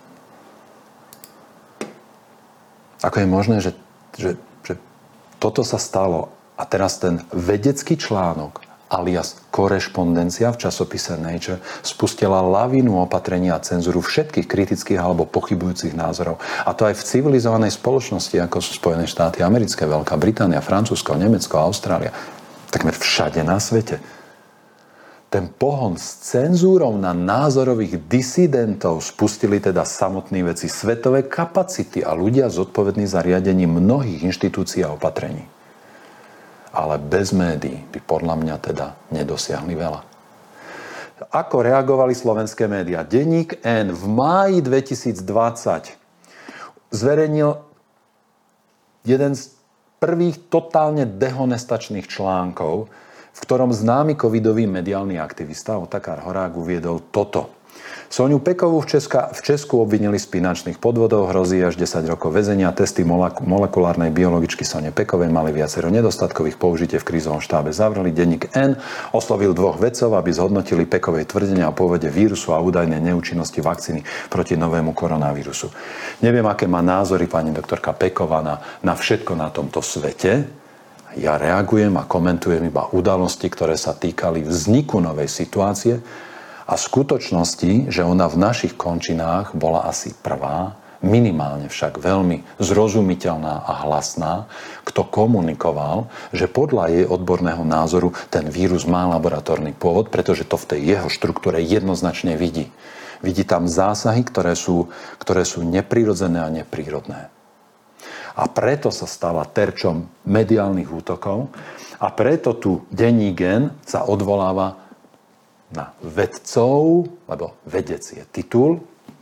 Ako je možné, že toto sa stalo a teraz ten vedecký článok alias korešpondencia v časopise Nature spustila lavínu opatrenia a cenzúru všetkých kritických alebo pochybujúcich názorov. A to aj v civilizovanej spoločnosti, ako sú Spojené štáty americké, Veľká Británia, Francúzsko, Nemecko, Austrália. Takmer všade na svete. Ten pohon s cenzúrou na názorových disidentov spustili teda samotní veci, svetové kapacity a ľudia zodpovední za riadenie mnohých inštitúcií a opatrení. Ale bez médií by podľa mňa teda nedosiahli veľa. Ako reagovali slovenské médiá? Denník N v máji 2020 zverejnil jeden z prvých totálne dehonestačných článkov, v ktorom známy covidový mediálny aktivista Otakar Horák uviedol toto. Soniu Pekovú v Česku obvinili z finančných podvodov, hrozí až 10 rokov väzenia. Testy molekulárnej biologičky Sonie Pekovej mali viacero nedostatkových, použitie v krízovom štábe zavreli. Denník N oslovil dvoch vedcov, aby zhodnotili Pekovej tvrdenia o pôvode vírusu a údajnej neúčinnosti vakcíny proti novému koronavírusu. Neviem, aké má názory pani doktorka Peková na všetko na tomto svete. Ja reagujem a komentujem iba udalosti, ktoré sa týkali vzniku novej situácie a skutočnosti, že ona v našich končinách bola asi prvá, minimálne však veľmi zrozumiteľná a hlasná, kto komunikoval, že podľa jej odborného názoru ten vírus má laboratórny pôvod, pretože to v tej jeho štruktúre jednoznačne vidí. Vidí tam zásahy, ktoré sú neprirodzené a neprírodné. A preto sa stala terčom mediálnych útokov a preto tu denník N sa odvoláva na vedcov, lebo vedec je titul,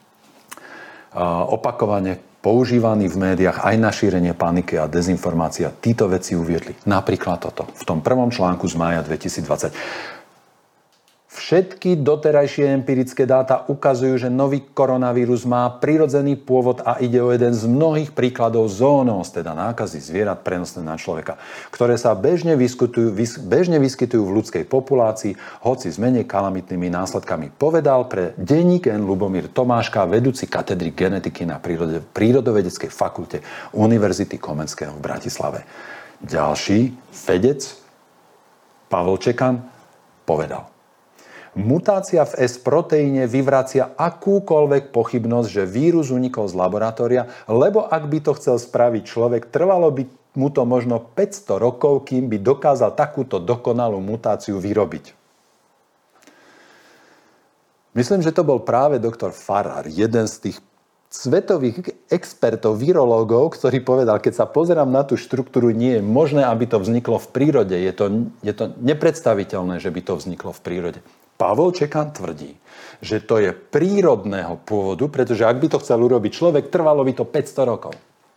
opakovane používaný v médiách aj na šírenie paniky a dezinformácia. Títo veci uviedli. Napríklad toto. V tom prvom článku z mája 2020. V Všetky doterajšie empirické dáta ukazujú, že nový koronavírus má prirodzený pôvod a ide o jeden z mnohých príkladov zoonóz, teda nákazy zvierat prenosné na človeka, ktoré sa bežne vyskytujú v ľudskej populácii, hoci s menej kalamitnými následkami, povedal pre denník N Ľubomír Tomáška, vedúci katedry genetiky na Prírodovedeckej fakulte Univerzity Komenského v Bratislave. Ďalší vedec, Pavel Čekan, povedal: mutácia v S-proteíne vyvracia akúkoľvek pochybnosť, že vírus unikol z laboratória, lebo ak by to chcel spraviť človek, trvalo by mu to možno 500 rokov, kým by dokázal takúto dokonalú mutáciu vyrobiť. Myslím, že to bol práve doktor Farrar, jeden z tých svetových expertov, virológov, ktorý povedal, keď sa pozerám na tú štruktúru, nie je možné, aby to vzniklo v prírode. Je to nepredstaviteľné, že by to vzniklo v prírode. Pavel Čekan tvrdí, že to je prírodného pôvodu, pretože ak by to chcel urobiť človek, trvalo by to 500 rokov.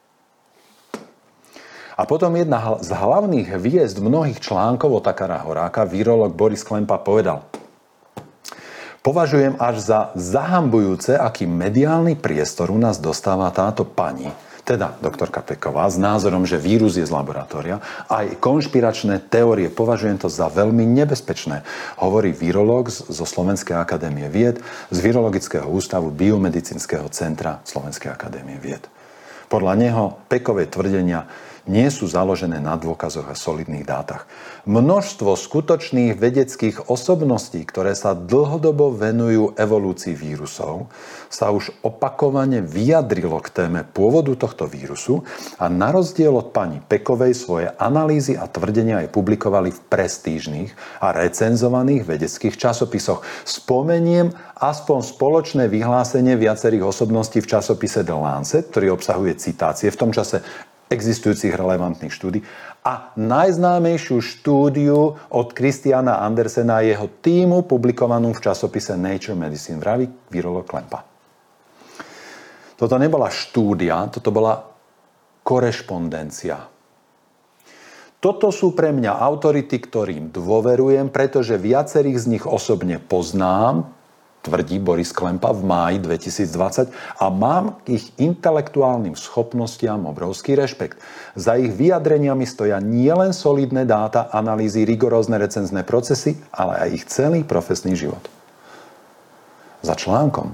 A potom jedna z hlavných hviezd mnohých článkov Otakara Horáka, virológ Boris Klempa, povedal: považujem až za zahambujúce, aký mediálny priestor u nás dostáva táto pani, teda doktorka Peková, s názorom, že vírus je z laboratória. Aj konšpiračné teórie, považujem to za veľmi nebezpečné, hovorí virológ zo Slovenskej akadémie vied, z Virologického ústavu Biomedicínskeho centra Slovenskej akadémie vied. Podľa neho Pekové tvrdenia nie sú založené na dôkazoch a solidných dátach. Množstvo skutočných vedeckých osobností, ktoré sa dlhodobo venujú evolúcii vírusov, sa už opakovane vyjadrilo k téme pôvodu tohto vírusu a na rozdiel od pani Pekovej svoje analýzy a tvrdenia aj publikovali v prestížnych a recenzovaných vedeckých časopisoch. Spomeniem aspoň spoločné vyhlásenie viacerých osobností v časopise The Lancet, ktorý obsahuje citácie v tom čase existujúcich relevantných štúdií a najznámejšiu štúdiu od Christiana Andersena a jeho tímu publikovanú v časopise Nature Medicine, vraví virológ Klempa. Toto nebola štúdia, toto bola korešpondencia. Toto sú pre mňa autority, ktorým dôverujem, pretože viacerých z nich osobne poznám, tvrdí Boris Klempa v máji 2020 a mám k ich intelektuálnym schopnostiam obrovský rešpekt. Za ich vyjadreniami stoja nielen solidné dáta, analýzy, rigorózne recenzné procesy, ale aj ich celý profesný život. Za článkom,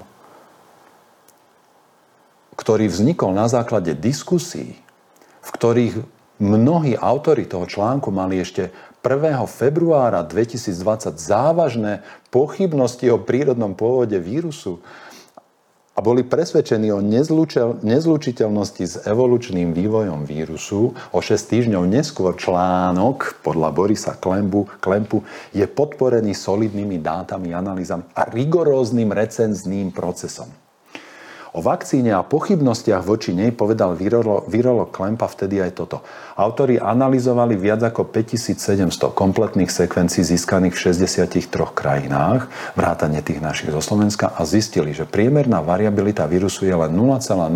ktorý vznikol na základe diskusí, v ktorých mnohí autori toho článku mali ešte 1. februára 2020 závažné pochybnosti o prírodnom pôvode vírusu a boli presvedčení o nezlučiteľnosti s evolučným vývojom vírusu, o 6 týždňov neskôr článok podľa Borisa Klempu je podporený solidnými dátami, analýzami a rigoróznym recenzným procesom. O vakcíne a pochybnostiach voči nej povedal virológ Klempa vtedy aj toto. Autori analyzovali viac ako 5700 kompletných sekvencií získaných v 63 krajinách, vrátane tých našich zo Slovenska, a zistili, že priemerná variabilita vírusu je len 0,08%.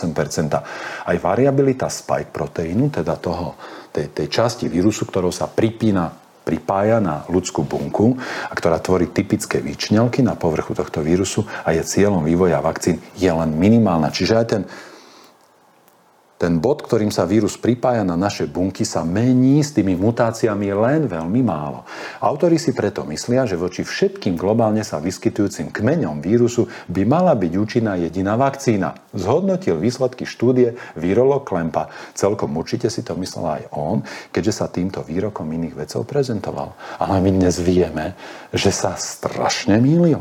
Aj variabilita spike proteínu, teda tej časti vírusu, ktorou sa pripája na ľudskú bunku a ktorá tvorí typické výčňelky na povrchu tohto vírusu a je cieľom vývoja vakcín, je len minimálna. Čiže aj ten bod, ktorým sa vírus pripája na naše bunky, sa mení s tými mutáciami len veľmi málo. Autori si preto myslia, že voči všetkým globálne sa vyskytujúcim kmeňom vírusu by mala byť účinná jediná vakcína. Zhodnotil výsledky štúdie virológ Klempa. Celkom určite si to myslel aj on, keďže sa týmto výrokom iných vedcov prezentoval. Ale my dnes vieme, že sa strašne mýlil.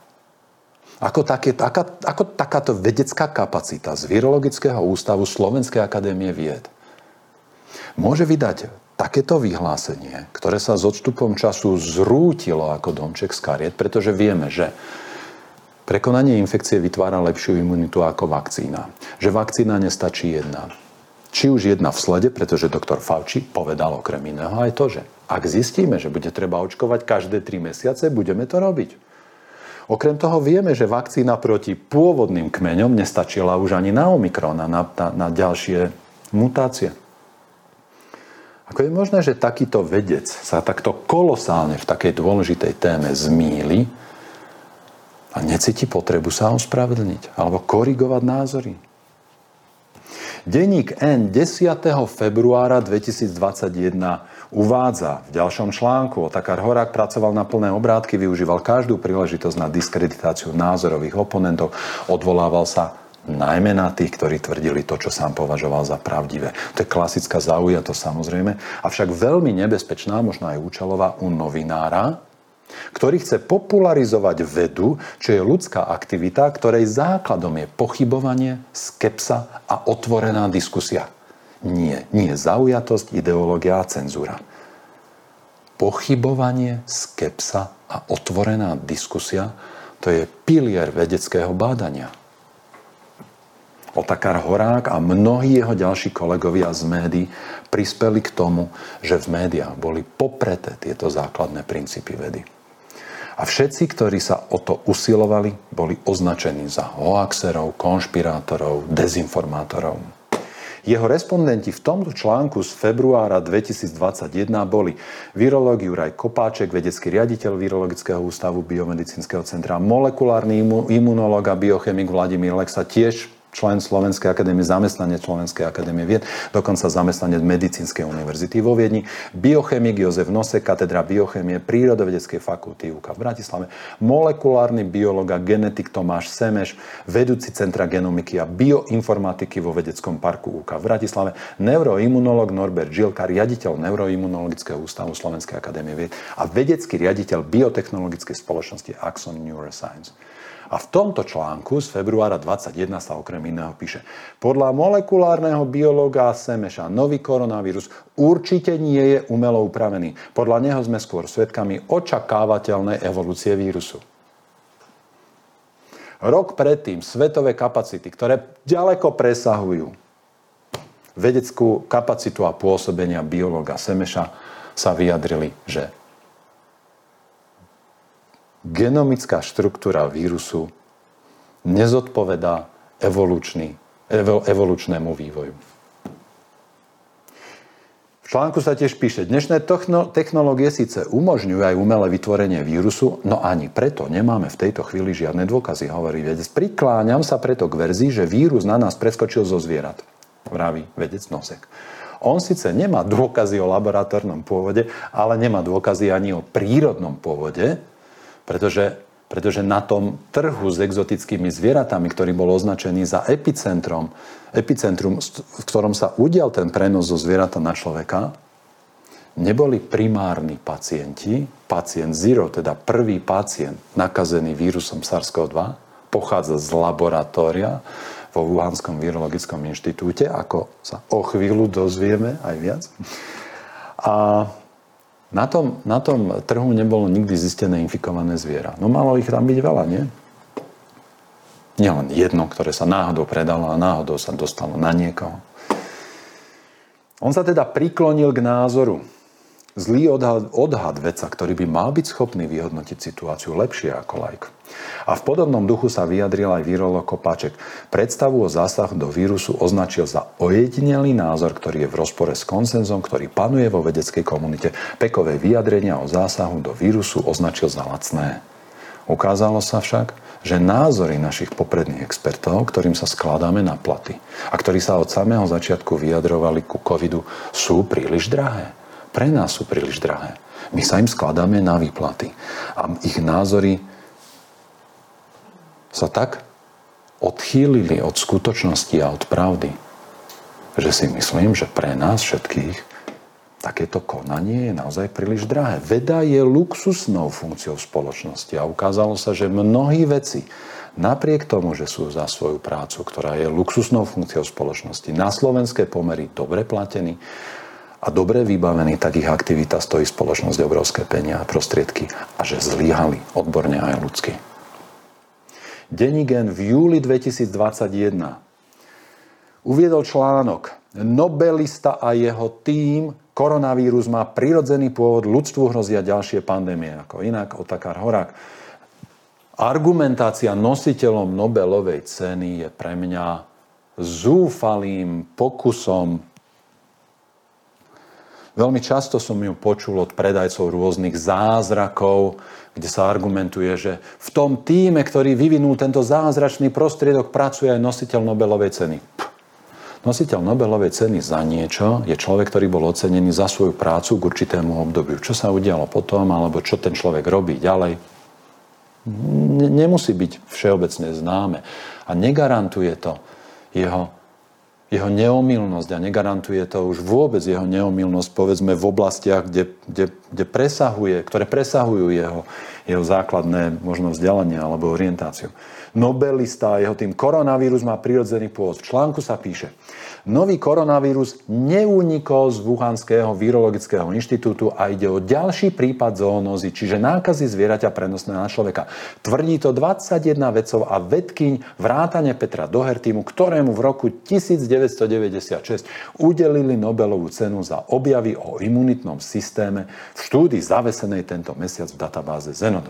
Ako takáto vedecká kapacita z Virologického ústavu Slovenskej akadémie vied môže vydať takéto vyhlásenie, ktoré sa s odstupom času zrútilo ako domček z kariet, pretože vieme, že prekonanie infekcie vytvára lepšiu imunitu ako vakcína. Že vakcína nestačí jedna. Či už jedna v slede, pretože doktor Fauci povedal okrem iného aj to, že ak zistíme, že bude treba očkovať každé 3 mesiace, budeme to robiť. Okrem toho vieme, že vakcína proti pôvodným kmeňom nestačila už ani na Omikron a na ďalšie mutácie. Ako je možné, že takýto vedec sa takto kolosálne v takej dôležitej téme zmýli a necíti potrebu sa ospravedlniť alebo korigovať názory? Denník N 10. februára 2021 uvádza v ďalšom článku: Otakar Horák pracoval na plné obrátky, využíval každú príležitosť na diskreditáciu názorových oponentov, odvolával sa najmä na tých, ktorí tvrdili to, čo sám považoval za pravdivé. To je klasická zaujatosť, samozrejme, avšak veľmi nebezpečná, možno aj účelová u novinára, ktorý chce popularizovať vedu, čo je ľudská aktivita, ktorej základom je pochybovanie, skepsa a otvorená diskusia. Nie zaujatosť, ideológia a cenzúra. Pochybovanie, skepsa a otvorená diskusia, to je pilier vedeckého bádania. Otakar Horák a mnohí jeho ďalší kolegovia z médií prispeli k tomu, že v médiách boli popreté tieto základné princípy vedy. A všetci, ktorí sa o to usilovali, boli označení za hoaxerov, konšpirátorov, dezinformátorov. Jeho respondenti v tomto článku z februára 2021 boli virológ Juraj Kopáček, vedecký riaditeľ Virologického ústavu Biomedicínskeho centra, molekulárny imunológ a biochemik Vladimír Lexa, tiež člen Slovenskej akadémie, zamestnanec Slovenskej akadémie vied, dokonca zamestnanec Medicínskej univerzity vo Viedni, biochemik Jozef Nosek, katedra biochemie Prírodovedeckej fakulty UKA v Bratislave, molekulárny biológ a genetik Tomáš Semeš, vedúci Centra genomiky a bioinformatiky vo Vedeckom parku UKA v Bratislave, neuroimunológ Norbert Žilka, riaditeľ Neuroimunologického ústavu Slovenskej akadémie vied a vedecký riaditeľ biotechnologickej spoločnosti Axon Neuroscience. A v tomto článku z februára 2021 sa okrem iného píše: podľa molekulárneho biológa Semeša nový koronavírus určite nie je umelo upravený. Podľa neho sme skôr svedkami očakávateľnej evolúcie vírusu. Rok predtým svetové kapacity, ktoré ďaleko presahujú vedeckú kapacitu a pôsobenia biológa Semeša, sa vyjadrili, že genomická štruktúra vírusu nezodpovedá evolučnému vývoju. V článku sa tiež píše: dnešné technológie síce umožňujú aj umelé vytvorenie vírusu, no ani preto nemáme v tejto chvíli žiadne dôkazy, hovorí vedec. Prikláňam sa preto k verzii, že vírus na nás preskočil zo zvierat, vraví vedec Nosek. On síce nemá dôkazy o laboratórnom pôvode, ale nemá dôkazy ani o prírodnom pôvode, pretože na tom trhu s exotickými zvieratami, ktorý bol označený za epicentrum, v ktorom sa udial ten prenos zo zvierata na človeka, neboli primárni pacienti. Pacient zero, teda prvý pacient nakazený vírusom SARS-CoV-2, pochádza z laboratória vo Wuhanskom virologickom inštitúte, ako sa o chvíľu dozvieme aj viac. A na tom trhu nebolo nikdy zistené infikované zviera. No malo ich tam byť veľa, nie? Nielen jedno, ktoré sa náhodou predalo a náhodou sa dostalo na niekoho. On sa teda priklonil k názoru. Zlý odhad vedca, ktorý by mal byť schopný vyhodnotiť situáciu lepšie ako laik. A v podobnom duchu sa vyjadril aj virológ Kopáček. Predstavu o zásahu do vírusu označil za ojedinelý názor, ktorý je v rozpore s konsenzom, ktorý panuje vo vedeckej komunite. Pekové vyjadrenia o zásahu do vírusu označil za lacné. Ukázalo sa však, že názory našich popredných expertov, ktorým sa skladáme na platy a ktorí sa od samého začiatku vyjadrovali ku covidu, sú príliš drahé. Pre nás sú príliš drahé. My sa im skladáme na výplaty. A ich názory sa tak odchýlili od skutočnosti a od pravdy, že si myslím, že pre nás všetkých takéto konanie je naozaj príliš drahé. Veda je luxusnou funkciou spoločnosti a ukázalo sa, že mnohí vedci, napriek tomu, že sú za svoju prácu, ktorá je luxusnou funkciou spoločnosti, na slovenské pomery dobre platení a dobre vybavení, tak ich aktivita stojí spoločnosť obrovské peniaze a prostriedky a že zlyhali odborne aj ľudsky. Denník N v júli 2021 uviedol článok: Nobelista a jeho tím, koronavírus má prirodzený pôvod, ľudstvu hrozia ďalšie pandémie. Ako inak Otakar Horák. Argumentácia nositeľom Nobelovej ceny je pre mňa zúfalým pokusom Veľmi často som ju počul od predajcov rôznych zázrakov, kde sa argumentuje, že v tom tíme, ktorý vyvinul tento zázračný prostriedok, pracuje aj nositeľ Nobelovej ceny. Nositeľ Nobelovej ceny za niečo je človek, ktorý bol ocenený za svoju prácu k určitému obdobiu. Čo sa udialo potom, alebo čo ten človek robí ďalej, nemusí byť všeobecne známe. A negarantuje to jeho neomylnosť a negarantuje to už vôbec jeho neomylnosť, povedzme, v oblastiach, ktoré presahujú jeho základné možno vzdelanie alebo orientáciu. Nobelista a jeho tým koronavírus má prirodzený pôvod. V článku sa píše: nový koronavírus neunikol z Wuhanského virologického inštitútu a ide o ďalší prípad zoonózy, čiže nákazy zvieraťa prenosné na človeka. Tvrdí to 21 vedcov a vedkyň vrátane Petra Dohertymu, ktorému v roku 1996 udelili Nobelovú cenu za objavy o imunitnom systéme v štúdii zavesenej tento mesiac v databáze Zenodo.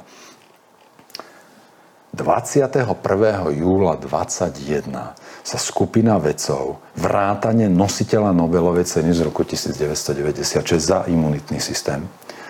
21. júla 2021 sa skupina vedcov vrátane nositeľa Nobelovej ceny z roku 1996 za imunitný systém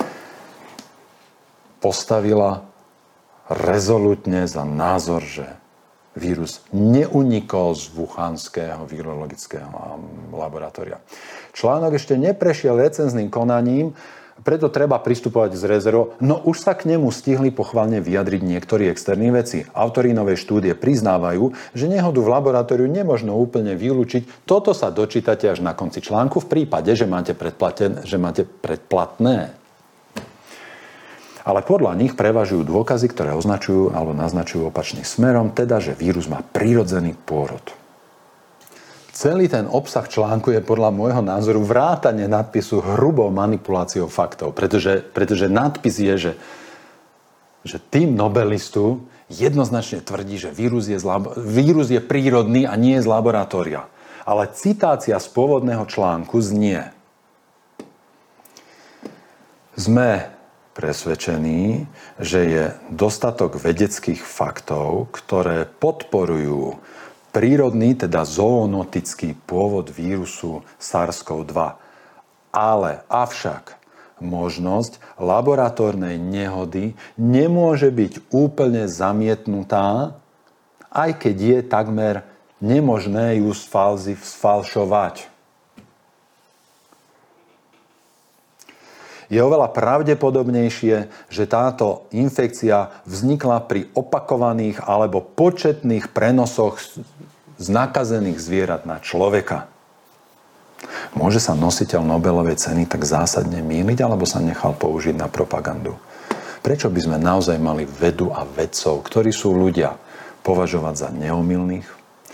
postavila rezolutne za názor, že vírus neunikol z Wuhanského virologického laboratória. Článok ešte neprešiel recenzným konaním, preto treba pristupovať z rezervou, no už sa k nemu stihli pochvalne vyjadriť niektorí externí vedci. Autori novej štúdie priznávajú, že nehodu v laboratóriu nemožno úplne vylúčiť. Toto sa dočítate až na konci článku v prípade, že máte predplatné. Ale podľa nich prevažujú dôkazy, ktoré označujú alebo naznačujú opačným smerom, teda, že vírus má prirodzený pôrod. Celý ten obsah článku je podľa môjho názoru vrátane nadpisu hrubou manipuláciou faktov, pretože nadpis je, že tým nobelistu jednoznačne tvrdí, že vírus je prírodný a nie je z laboratória. Ale citácia z pôvodného článku znie: sme presvedčení, že je dostatok vedeckých faktov, ktoré podporujú prírodný, teda zoonotický pôvod vírusu SARS-CoV-2. Avšak možnosť laboratórnej nehody nemôže byť úplne zamietnutá, aj keď je takmer nemožné ju sfalšovať. Je oveľa pravdepodobnejšie, že táto infekcia vznikla pri opakovaných alebo početných prenosoch z nakazených zvierat na človeka. Môže sa nositeľ Nobelovej ceny tak zásadne mýliť, alebo sa nechal použiť na propagandu? Prečo by sme naozaj mali vedu a vedcov, ktorí sú ľudia, považovať za neomylných?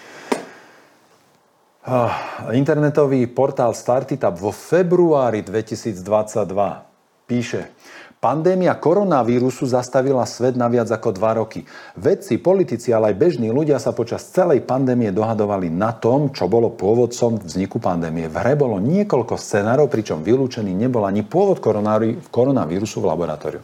Internetový portál Startup vo februári 2022 píše: pandémia koronavírusu zastavila svet na viac ako 2 roky. Vedci, politici, ale aj bežní ľudia sa počas celej pandémie dohadovali na tom, čo bolo pôvodcom vzniku pandémie. V hre bolo niekoľko scenárov, pričom vylúčený nebol ani pôvod koronavírusu v laboratóriu.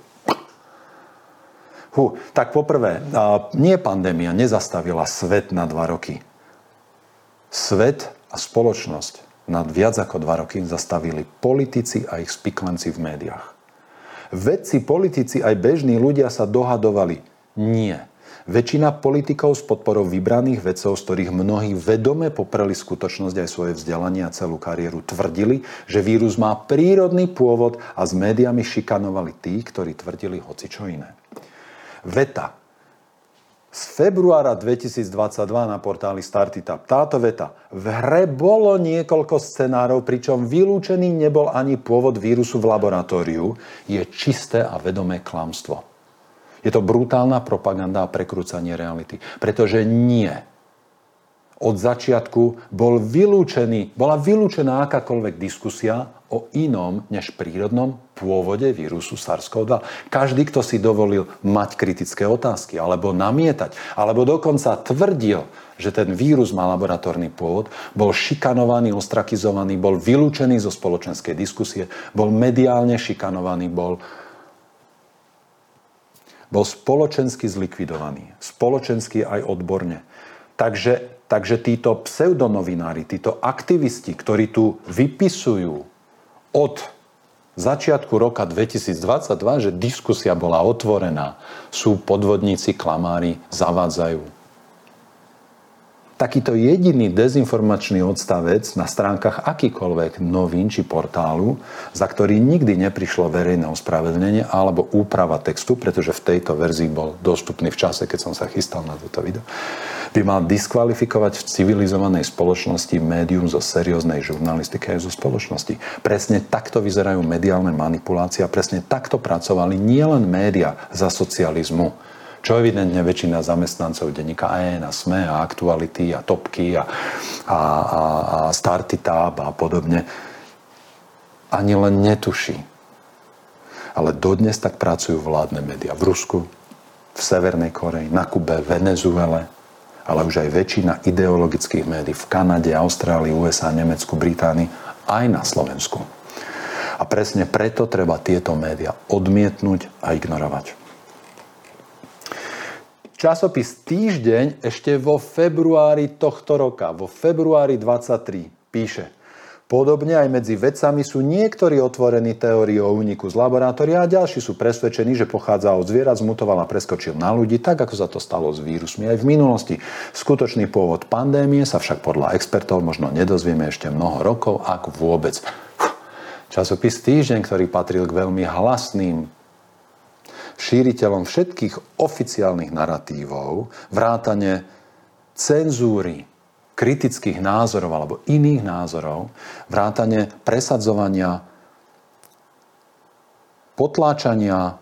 Tak poprvé, nie pandémia nezastavila svet na 2 roky. Svet a spoločnosť na viac ako 2 roky zastavili politici a ich spiklenci v médiách. Vedci, politici aj bežní ľudia sa dohadovali. Nie. Väčšina politikov s podporou vybraných vedcov, z ktorých mnohí vedome popreli skutočnosť aj svoje vzdelanie a celú kariéru, tvrdili, že vírus má prírodný pôvod a s médiami šikanovali tí, ktorí tvrdili hocičo iné. Veta z februára 2022 na portáli Startup. Táto veta: v hre bolo niekoľko scenárov, pričom vylúčený nebol ani pôvod vírusu v laboratóriu, je čisté a vedomé klamstvo. Je to brutálna propaganda a prekrúcanie reality. Pretože nie. Od začiatku bola vylúčená akákoľvek diskusia o inom než prírodnom pôvode vírusu SARS-CoV-2. Každý, kto si dovolil mať kritické otázky, alebo namietať, alebo dokonca tvrdil, že ten vírus má laboratórny pôvod, bol šikanovaný, ostrakizovaný, bol vylúčený zo spoločenskej diskusie, bol mediálne šikanovaný, bol spoločensky zlikvidovaný. Spoločensky aj odborne. Takže títo pseudonovinári, títo aktivisti, ktorí tu vypisujú od začiatku roka 2022, že diskusia bola otvorená. Sú podvodníci, klamári, zavádzajú. Takýto jediný dezinformačný odstavec na stránkach akýkoľvek novín či portálu, za ktorý nikdy neprišlo verejné ospravedlnenie alebo úprava textu, pretože v tejto verzii bol dostupný v čase, keď som sa chystal na toto video, by mal diskvalifikovať v civilizovanej spoločnosti médium zo serióznej žurnalistiky aj zo spoločnosti. Presne takto vyzerajú mediálne manipulácie a presne takto pracovali nielen média za socializmu, čo evidentne väčšina zamestnancov denníka N a SME a Aktuality a Topky a Startitab a podobne ani len netuší. Ale dodnes tak pracujú vládne médiá v Rusku, v Severnej Koreji, na Kube, Venezuele, ale už aj väčšina ideologických médií v Kanade, Austrálii, USA, Nemecku, Británii, aj na Slovensku. A presne preto treba tieto médiá odmietnúť a ignorovať. Časopis Týždeň ešte vo februári tohto roka, vo februári 23, píše: podobne aj medzi vedcami sú niektorí otvorení teórii o úniku z laboratória a ďalší sú presvedčení, že pochádza od zvierat, zmutoval a preskočil na ľudí, tak ako sa to stalo s vírusmi aj v minulosti. Skutočný pôvod pandémie sa však podľa expertov možno nedozvieme ešte mnoho rokov, ak vôbec. Časopis Týždeň, ktorý patril k veľmi hlasným šíriteľom všetkých oficiálnych naratívov, vrátane cenzúry, kritických názorov alebo iných názorov, vrátane presadzovania, potláčania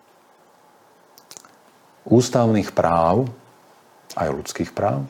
ústavných práv, aj ľudských práv,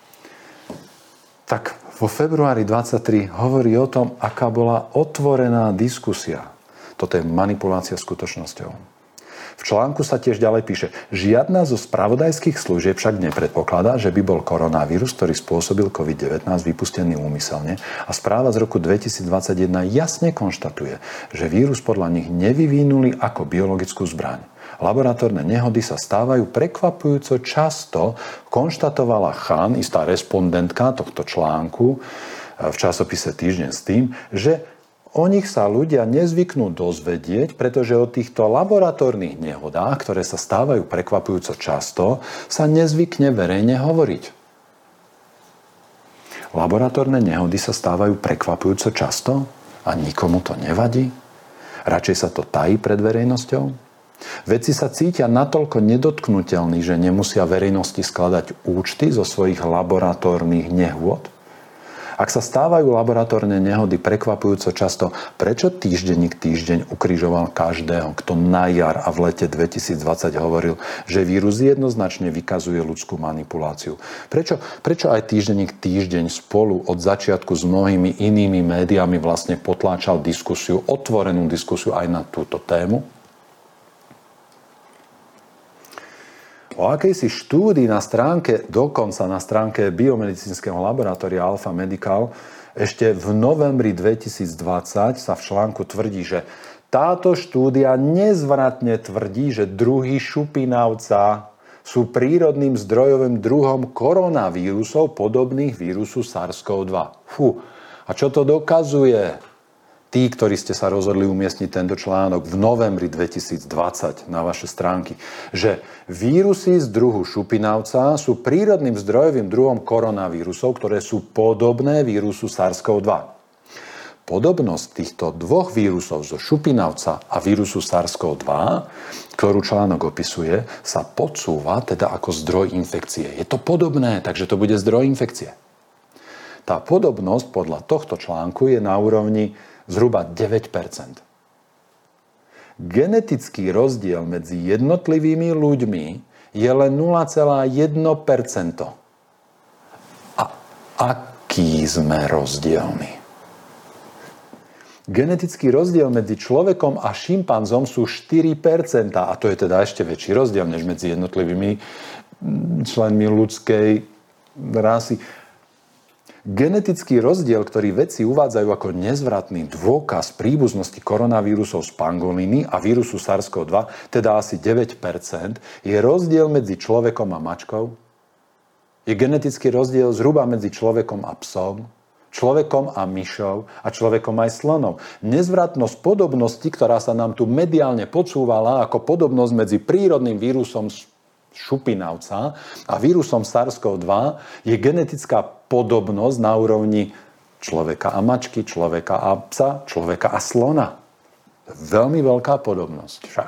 tak vo februári 23 hovorí o tom, aká bola otvorená diskusia. Toto je manipulácia skutočnosťou. V článku sa tiež ďalej píše: žiadna zo spravodajských služieb však nepredpokladá, že by bol koronavírus, ktorý spôsobil COVID-19, vypustený úmyselne, a správa z roku 2021 jasne konštatuje, že vírus podľa nich nevyvinuli ako biologickú zbraň. Laboratórne nehody sa stávajú prekvapujúco často, konštatovala Chan, istá respondentka tohto článku v časopise Týždeň, s tým, že o nich sa ľudia nezvyknú dozvedieť, pretože o týchto laboratórnych nehodách, ktoré sa stávajú prekvapujúco často, sa nezvykne verejne hovoriť. Laboratórne nehody sa stávajú prekvapujúco často a nikomu to nevadí? Radšej sa to tají pred verejnosťou? Vedci sa cítia natoľko nedotknuteľní, že nemusia verejnosti skladať účty zo svojich laboratórnych nehôd? Ak sa stávajú laboratórne nehody prekvapujúco často, prečo týždenník Týždeň ukrižoval každého, kto na jar a v lete 2020 hovoril, že vírus jednoznačne vykazuje ľudskú manipuláciu? Prečo aj týždenník Týždeň spolu od začiatku s mnohými inými médiami vlastne potláčal diskusiu, otvorenú diskusiu aj na túto tému? O akejsi štúdii dokonca na stránke biomedicínskeho laboratória Alfa Medical ešte v novembri 2020 sa v článku tvrdí, že táto štúdia nezvratne tvrdí, že druhy šupinavca sú prírodným zdrojovým druhom koronavírusov podobných vírusu SARS-CoV-2. A čo to dokazuje? Tí, ktorí ste sa rozhodli umiestniť tento článok v novembri 2020 na vaše stránky, že vírusy z druhu šupinavca sú prírodným zdrojovým druhom koronavírusov, ktoré sú podobné vírusu SARS-CoV-2. Podobnosť týchto dvoch vírusov zo šupinavca a vírusu SARS-CoV-2, ktorú článok opisuje, sa podsúva teda ako zdroj infekcie. Je to podobné, takže to bude zdroj infekcie. Tá podobnosť podľa tohto článku je na úrovni zhruba 9%. Genetický rozdiel medzi jednotlivými ľuďmi je len 0,1%. A aký sme rozdielni? Genetický rozdiel medzi človekom a šimpanzom sú 4%. A to je teda ešte väčší rozdiel než medzi jednotlivými členmi ľudskej rasy. Genetický rozdiel, ktorý vedci uvádzajú ako nezvratný dôkaz príbuznosti koronavírusov z pangoliny a vírusu SARS-CoV-2, teda asi 9%, je rozdiel medzi človekom a mačkou? Je genetický rozdiel zhruba medzi človekom a psom? človekom a myšou a človekom aj slonom. Nezvratnosť podobnosti, ktorá sa nám tu mediálne podsúvala ako podobnosť medzi prírodným vírusom šupinavca a vírusom SARS-CoV-2 je genetická podobnosť na úrovni človeka a mačky, človeka a psa, človeka a slona. Veľmi veľká podobnosť však.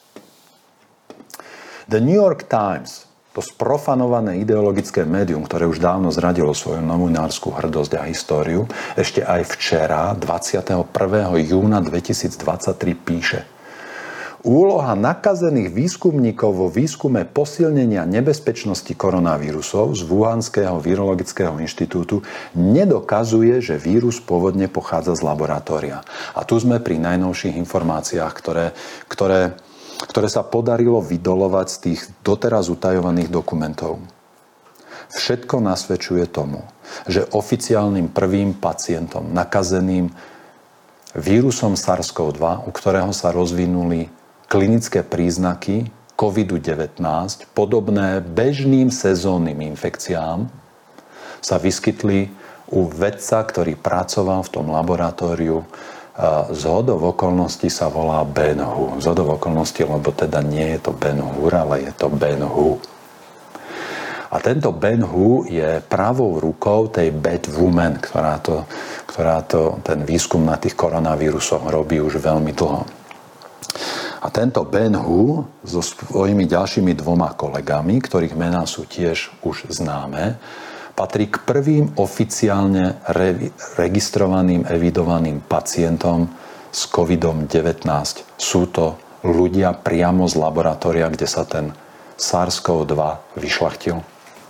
The New York Times, to sprofanované ideologické médium, ktoré už dávno zradilo svoju novinárskú hrdosť a históriu, ešte aj včera, 21. júna 2023 píše: úloha nakazených výskumníkov vo výskume posilnenia nebezpečnosti koronavírusov z Wuhanského virologického inštitútu nedokazuje, že vírus pôvodne pochádza z laboratória. A tu sme pri najnovších informáciách, ktoré sa podarilo vydolovať z tých doteraz utajovaných dokumentov. Všetko nasvedčuje tomu, že oficiálnym prvým pacientom nakazeným vírusom SARS-CoV-2, u ktorého sa rozvinuli klinické príznaky COVID-19, podobné bežným sezónnym infekciám, sa vyskytli u vedca, ktorý pracoval v tom laboratóriu. Zhodou okolností sa volá Ben Hu. Zhodou okolností, lebo teda nie je to Ben Hur, ale je to Ben Hu. A tento Ben Hu je pravou rukou tej Batwoman, ktorá ten výskum na tých koronavírusoch robí už veľmi dlho. A tento Ben Hu so svojimi ďalšími 2 kolegami, ktorých mená sú tiež už známe, patrí k prvým oficiálne registrovaným, evidovaným pacientom s COVID-19. Sú to ľudia priamo z laboratória, kde sa ten SARS-CoV-2 vyšľachtil.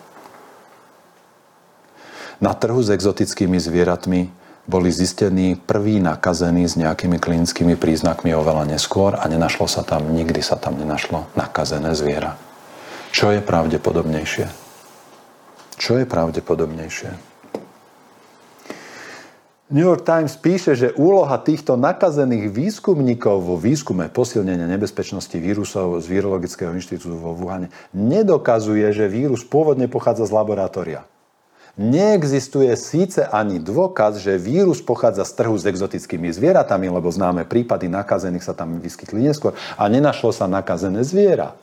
Na trhu s exotickými zvieratmi boli zistení prví nakazení s nejakými klinickými príznakmi oveľa neskôr a nikdy sa tam nenašlo nakazené zviera. Čo je pravdepodobnejšie? New York Times píše, že úloha týchto nakazených výskumníkov vo výskume posilnenia nebezpečnosti vírusov z Virologického inštitútu vo Wuhane nedokazuje, že vírus pôvodne pochádza z laboratória. Neexistuje síce ani dôkaz, že vírus pochádza z trhu s exotickými zvieratami, lebo známe prípady nakazených sa tam vyskytli neskôr a nenašlo sa nakazené zviera.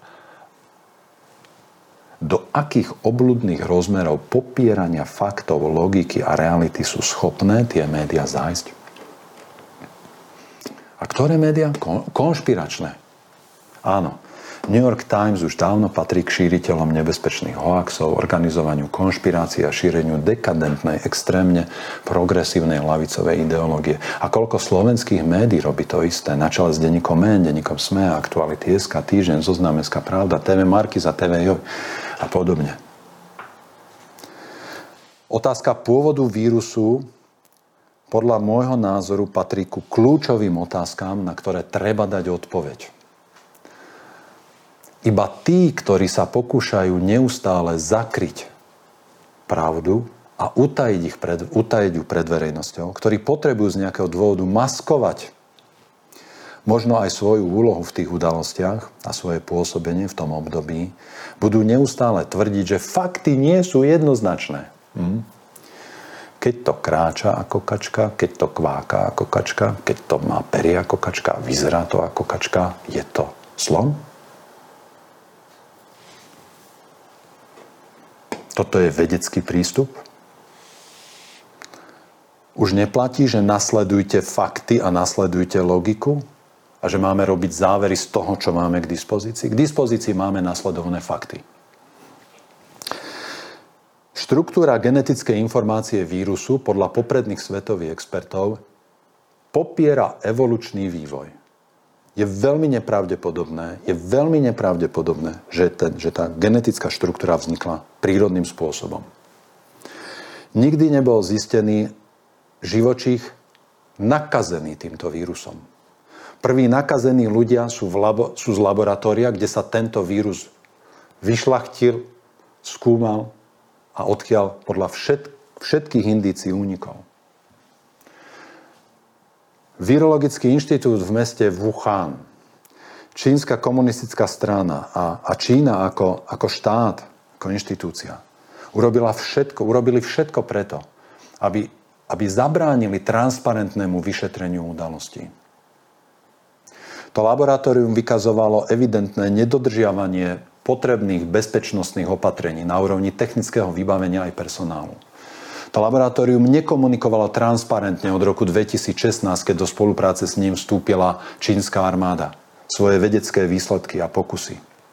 Do akých obľudných rozmerov popierania faktov, logiky a reality sú schopné tie médiá zájsť? A ktoré médiá? Konšpiračné. Áno. New York Times už dávno patrí k šíriteľom nebezpečných hoaxov, organizovaniu konšpirácií a šíreniu dekadentnej, extrémne progresívnej ľavicovej ideológie. A koľko slovenských médií robí to isté, na čele s denníkom N, denníkom SME, Aktuality SK, Týždeň, Zoznam SK, Pravda, TV Markiza, TV Joj a podobne. Otázka pôvodu vírusu podľa môjho názoru patrí ku kľúčovým otázkam, na ktoré treba dať odpoveď. Iba tí, ktorí sa pokúšajú neustále zakryť pravdu a utajiť ju pred verejnosťou, ktorí potrebujú z nejakého dôvodu maskovať možno aj svoju úlohu v tých udalostiach a svoje pôsobenie v tom období, budú neustále tvrdiť, že fakty nie sú jednoznačné. Keď to kráča ako kačka, keď to kváka ako kačka, keď to má pery ako kačka, vyzerá to ako kačka, je to slon? Toto je vedecký prístup? Už neplatí, že nasledujte fakty a nasledujte logiku? A že máme robiť závery z toho, čo máme k dispozícii? K dispozícii máme nasledovné fakty. Štruktúra genetickej informácie vírusu podľa popredných svetových expertov popiera evolučný vývoj. Je veľmi nepravdepodobné, že tá genetická štruktúra vznikla prírodným spôsobom. Nikdy nebol zistený živočích nakazený týmto vírusom. Prví nakazení ľudia sú z laboratória, kde sa tento vírus vyšľachtil, skúmal a odkiaľ podľa všetkých indícií unikol. Virologický inštitút v meste Wuhan, čínska komunistická strana a Čína ako štát, ako inštitúcia urobili všetko preto, aby aby zabránili transparentnému vyšetreniu udalostí. To laboratórium vykazovalo evidentné nedodržiavanie potrebných bezpečnostných opatrení na úrovni technického vybavenia aj personálu. To laboratórium nekomunikovalo transparentne od roku 2016, keď do spolupráce s ním vstúpila čínska armáda, svoje vedecké výsledky a pokusy.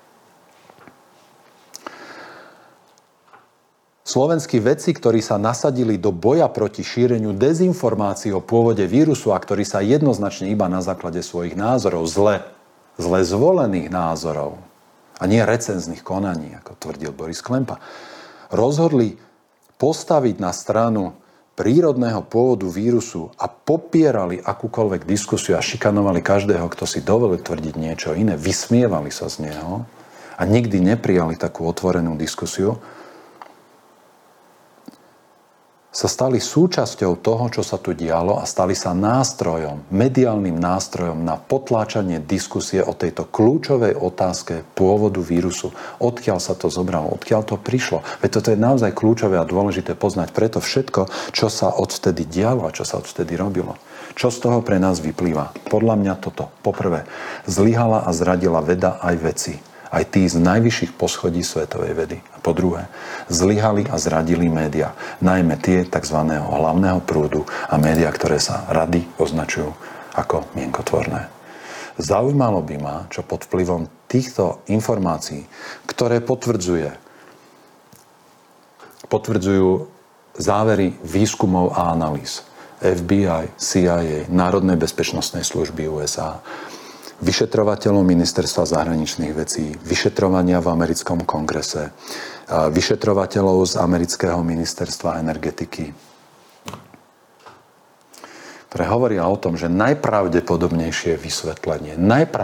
Slovenskí vedci, ktorí sa nasadili do boja proti šíreniu dezinformácií o pôvode vírusu a ktorí sa jednoznačne iba na základe svojich názorov, zle zvolených názorov a nie recenzných konaní, ako tvrdil Boris Klempa, rozhodli postaviť na stranu prírodného pôvodu vírusu a popierali akúkoľvek diskusiu a šikanovali každého, kto si dovolil tvrdiť niečo iné, vysmievali sa z neho a nikdy neprijali takú otvorenú diskusiu, sa stali súčasťou toho, čo sa tu dialo a stali sa nástrojom, mediálnym nástrojom na potláčanie diskusie o tejto kľúčovej otázke pôvodu vírusu. Odkiaľ sa to zobralo, odkiaľ to prišlo. Veď toto je naozaj kľúčové a dôležité poznať preto všetko, čo sa odvtedy dialo a čo sa odvtedy robilo. Čo z toho pre nás vyplýva? Podľa mňa toto. Poprvé, zlyhala a zradila veda aj vedci. Aj tí z najvyšších poschodí svetovej vedy. A po druhé, zlyhali a zradili médiá. Najmä tie tzv. Hlavného prúdu a médiá, ktoré sa rady označujú ako mienkotvorné. Zaujímalo by ma, čo pod vplyvom týchto informácií, ktoré potvrdzujú závery výskumov a analýz FBI, CIA, Národnej bezpečnostnej služby USA, vyšetrovateľov ministerstva zahraničných vecí, vyšetrovania v americkom kongrese, vyšetrovateľov z amerického ministerstva energetiky, ktoré hovoria o tom, že najpravdepodobnejšie vysvetlenie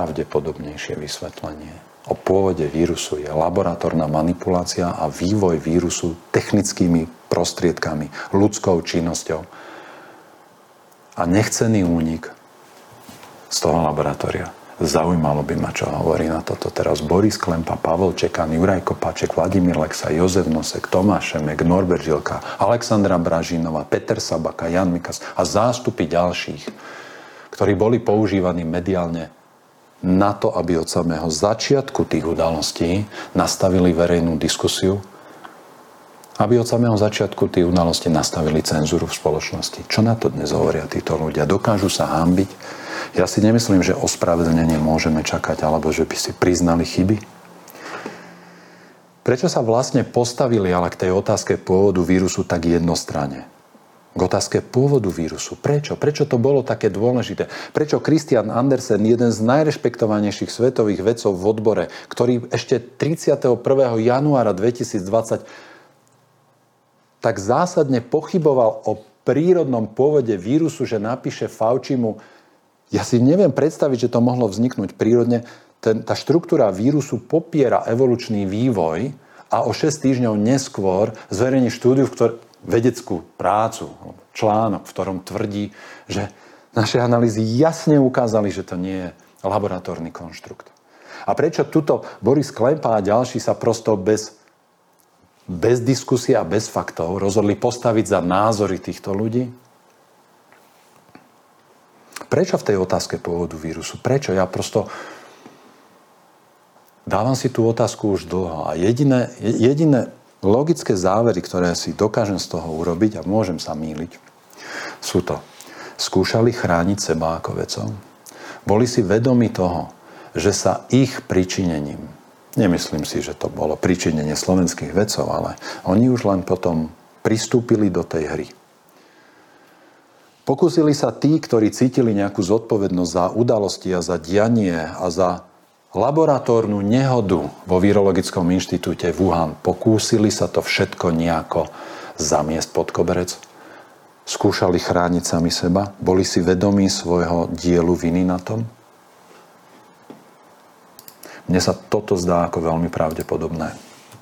o pôvode vírusu je laboratórna manipulácia a vývoj vírusu technickými prostriedkami, ľudskou činnosťou a nechcený únik z toho laboratória. Zaujímalo by ma, čo hovorí na toto teraz Boris Klempa, Pavel Čekan, Juraj Kopáček, Vladimír Lexa, Jozef Nosek, Tomáš Šemek, Norbert Žilka, Alexandra Bražinová, Peter Sabaka, Jan Mikas a zástupy ďalších, ktorí boli používaní mediálne na to, aby od samého začiatku tých udalostí nastavili verejnú diskusiu, aby od samého začiatku tých udalostí nastavili cenzúru v spoločnosti. Čo na to dnes hovoria títo ľudia? Dokážu sa hanbiť? Ja si nemyslím, že ospravedlnenie môžeme čakať, alebo že by si priznali chyby. Prečo sa vlastne postavili ale k tej otázke pôvodu vírusu tak jednostranne? K otázke pôvodu vírusu. Prečo? Prečo to bolo také dôležité? Prečo Christian Andersen, jeden z najrešpektovanejších svetových vedcov v odbore, ktorý ešte 31. januára 2020 tak zásadne pochyboval o prírodnom pôvode vírusu, že napíše Faucimu, ja si neviem predstaviť, že to mohlo vzniknúť prírodne. Tá štruktúra vírusu popiera evolučný vývoj a o 6 týždňov neskôr zverejní štúdiu, vedeckú prácu, článok, v ktorom tvrdí, že naše analýzy jasne ukázali, že to nie je laboratórny konštrukt. A prečo tuto Boris Klempa a ďalší sa prosto bez diskusie a bez faktov rozhodli postaviť za názory týchto ľudí? Prečo v tej otázke pôvodu vírusu? Prečo? Ja prosto dávam si tú otázku už dlho a jediné logické závery, ktoré si dokážem z toho urobiť a môžem sa mýliť, sú to. Skúšali chrániť seba ako vedcov. Boli si vedomi toho, že sa ich pričinením, nemyslím si, že to bolo pričinenie slovenských vedcov, ale oni už len potom pristúpili do tej hry. Pokúsili sa tí, ktorí cítili nejakú zodpovednosť za udalosti a za dianie a za laboratórnu nehodu vo Virologickom inštitúte v Wuhan. Pokúsili sa to všetko nejako zamiesť pod koberec. Skúšali chrániť sami seba. Boli si vedomí svojho dielu viny na tom. Mne sa toto zdá ako veľmi pravdepodobné.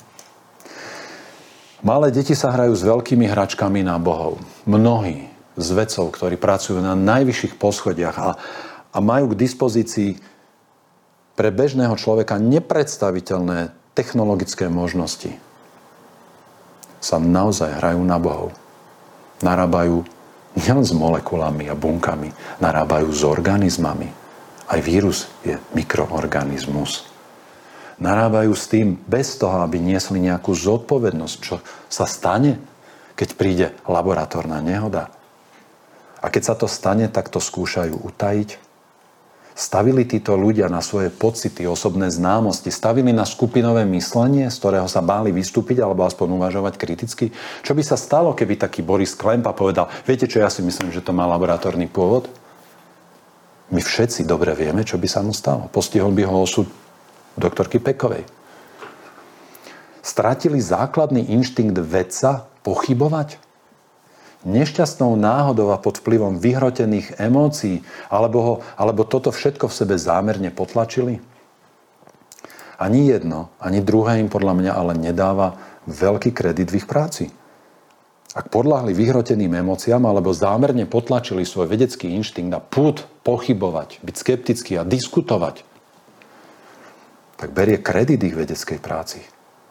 Malé deti sa hrajú s veľkými hračkami na bohov. Mnohí z vedcov, ktorí pracujú na najvyšších poschodiach a majú k dispozícii pre bežného človeka nepredstaviteľné technologické možnosti, sa naozaj hrajú na bohov. Narábajú Nielen s molekulami a bunkami, narábajú s organizmami. Aj vírus je mikroorganizmus. Narábajú s tým bez toho, aby niesli nejakú zodpovednosť, čo sa stane, keď príde laboratórna nehoda. A keď sa to stane, tak to skúšajú utajiť. Stavili títo ľudia na svoje pocity, osobné známosti, stavili na skupinové myslenie, z ktorého sa báli vystúpiť alebo aspoň uvažovať kriticky. Čo by sa stalo, keby taký Boris Klempa povedal, viete čo, ja si myslím, že to má laboratórny pôvod? My všetci dobre vieme, čo by sa mu stalo. Postihol by ho osud doktorky Pekovej. Stratili základný inštinkt vedca pochybovať? Nešťastnou náhodou a pod vplyvom vyhrotených emócií, alebo toto všetko v sebe zámerne potlačili? Ani jedno, ani druhé im podľa mňa ale nedáva veľký kredit v ich práci. Ak podľahli vyhroteným emóciám alebo zámerne potlačili svoj vedecký inštinkt a púd pochybovať, byť skeptický a diskutovať, tak berie kredit ich vedeckej práci.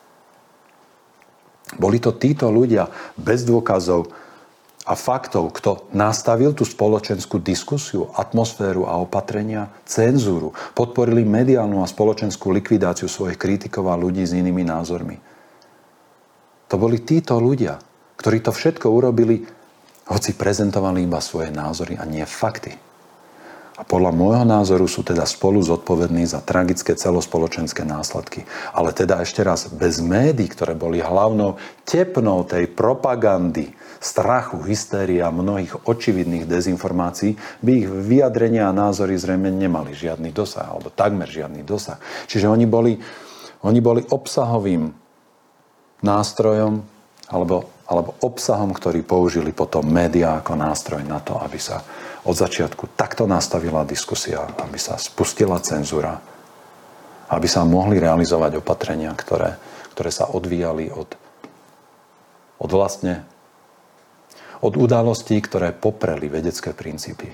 Boli to títo ľudia bez dôkazov a faktov, kto nastavil tú spoločenskú diskusiu, atmosféru a opatrenia, cenzúru, podporili mediálnu a spoločenskú likvidáciu svojich kritikov a ľudí s inými názormi. To boli títo ľudia, ktorí to všetko urobili, hoci prezentovali iba svoje názory a nie fakty. A podľa môjho názoru sú teda spolu zodpovední za tragické celospoločenské následky. Ale teda ešte raz, bez médií, ktoré boli hlavnou tepnou tej propagandy, strachu, hystérie a mnohých očividných dezinformácií, by ich vyjadrenia a názory zrejme nemali žiadny dosah, alebo takmer žiadny dosah. Čiže oni boli obsahovým nástrojom, alebo obsahom, ktorý použili potom médiá ako nástroj na to, aby sa od začiatku takto nastavila diskusia, aby sa spustila cenzúra, aby sa mohli realizovať opatrenia, ktoré sa odvíjali od udalostí, ktoré popreli vedecké princípy.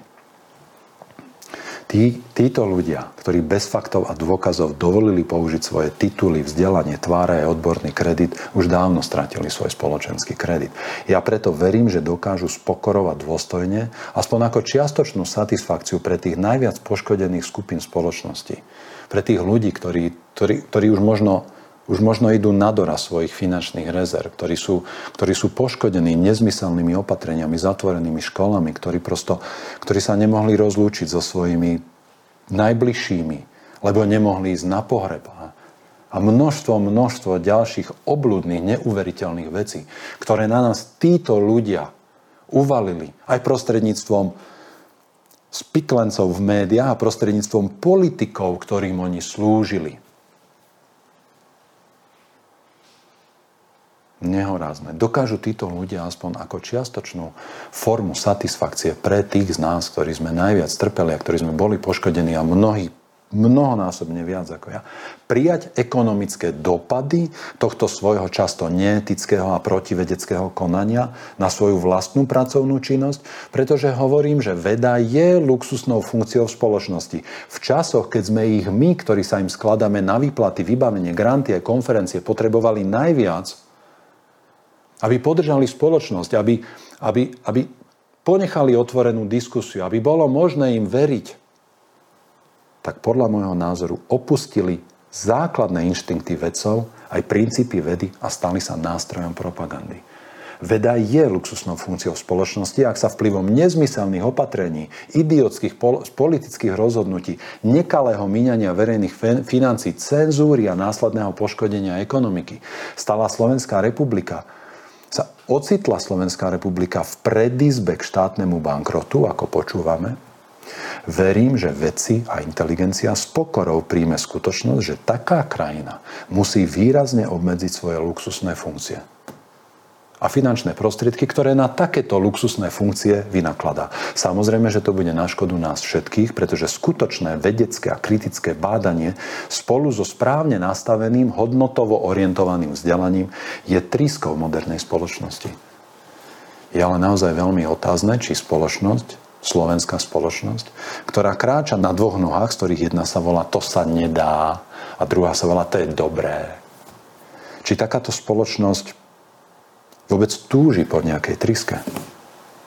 Títo ľudia, ktorí bez faktov a dôkazov dovolili použiť svoje tituly, vzdelanie, tváre a odborný kredit, už dávno stratili svoj spoločenský kredit. Ja preto verím, že dokážu s pokorou a dôstojne, aspoň ako čiastočnú satisfakciu pre tých najviac poškodených skupín spoločnosti, pre tých ľudí, ktorí už možno idú na doraz svojich finančných rezerv, ktorí sú poškodení nezmyselnými opatreniami, zatvorenými školami, ktorí sa nemohli rozlúčiť so svojimi najbližšími, lebo nemohli ísť na pohreb. A množstvo ďalších obľudných, neuveriteľných vecí, ktoré na nás títo ľudia uvalili aj prostredníctvom spiklencov v médiách a prostredníctvom politikov, ktorým oni slúžili. Nehorázne. Dokážu títo ľudia aspoň ako čiastočnú formu satisfakcie pre tých z nás, ktorí sme najviac trpeli a ktorí sme boli poškodení a mnohonásobne viac ako ja, prijať ekonomické dopady tohto svojho často neetického a protivedeckého konania na svoju vlastnú pracovnú činnosť, pretože hovorím, že veda je luxusnou funkciou v spoločnosti. V časoch, keď sme ich my, ktorí sa im skladáme na výplaty, vybavenie, granty a konferencie, potrebovali najviac, aby podržali spoločnosť, aby ponechali otvorenú diskusiu, aby bolo možné im veriť, tak podľa môjho názoru opustili základné inštinkty vedcov, aj princípy vedy a stali sa nástrojom propagandy. Veda je luxusnou funkciou spoločnosti, ak sa vplyvom nezmyselných opatrení, idiotských politických rozhodnutí, nekalého míňania verejných financií, cenzúry a následného poškodenia ekonomiky stala Slovenská republika, sa ocitla Slovenská republika v predizbe k štátnemu bankrotu, ako počúvame, verím, že vedci a inteligencia s pokorou príjme skutočnosť, že taká krajina musí výrazne obmedziť svoje luxusné funkcie a finančné prostriedky, ktoré na takéto luxusné funkcie vynakladá. Samozrejme, že to bude na škodu nás všetkých, pretože skutočné vedecké a kritické bádanie spolu so správne nastaveným, hodnotovo orientovaným vzdelaním je tryskou modernej spoločnosti. Je ale naozaj veľmi otázne, či slovenská spoločnosť, ktorá kráča na dvoch nohách, z ktorých jedna sa volá to sa nedá a druhá sa volá to je dobré. Či takáto spoločnosť vôbec túži po nejakej tryske.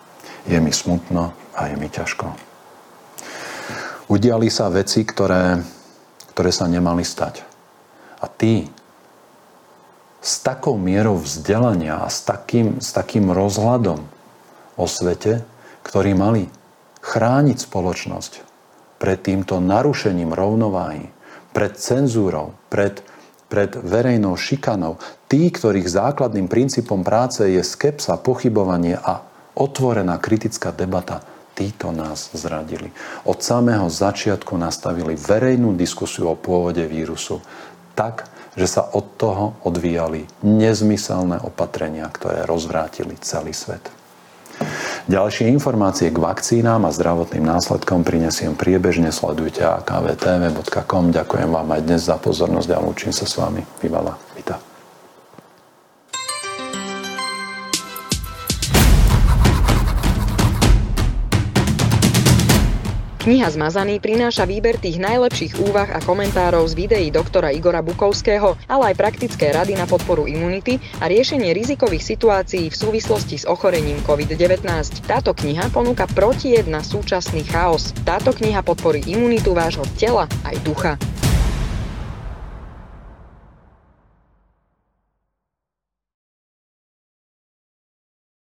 je mi smutno a je mi ťažko. Udiali sa veci, ktoré sa nemali stať. A ty s takou mierou vzdelania a s takým rozhľadom o svete, ktorí mali chrániť spoločnosť pred týmto narušením rovnováhy, pred cenzúrou, pred verejnou šikanou. Tí, ktorých základným princípom práce je skepsa, pochybovanie a otvorená kritická debata, títo nás zradili. Od samého začiatku nastavili verejnú diskusiu o pôvode vírusu tak, že sa od toho odvíjali nezmyselné opatrenia, ktoré rozvrátili celý svet. Ďalšie informácie k vakcínám a zdravotným následkom prinesiem priebežne. Sledujte akvtv.com. Ďakujem vám aj dnes za pozornosť a lúčim sa s vami. Vivala Vita. Kniha Zmazaný prináša výber tých najlepších úvah a komentárov z videí doktora Igora Bukovského, ale aj praktické rady na podporu imunity a riešenie rizikových situácií v súvislosti s ochorením COVID-19. Táto kniha ponúka protijed na súčasný chaos. Táto kniha podporí imunitu vášho tela aj ducha.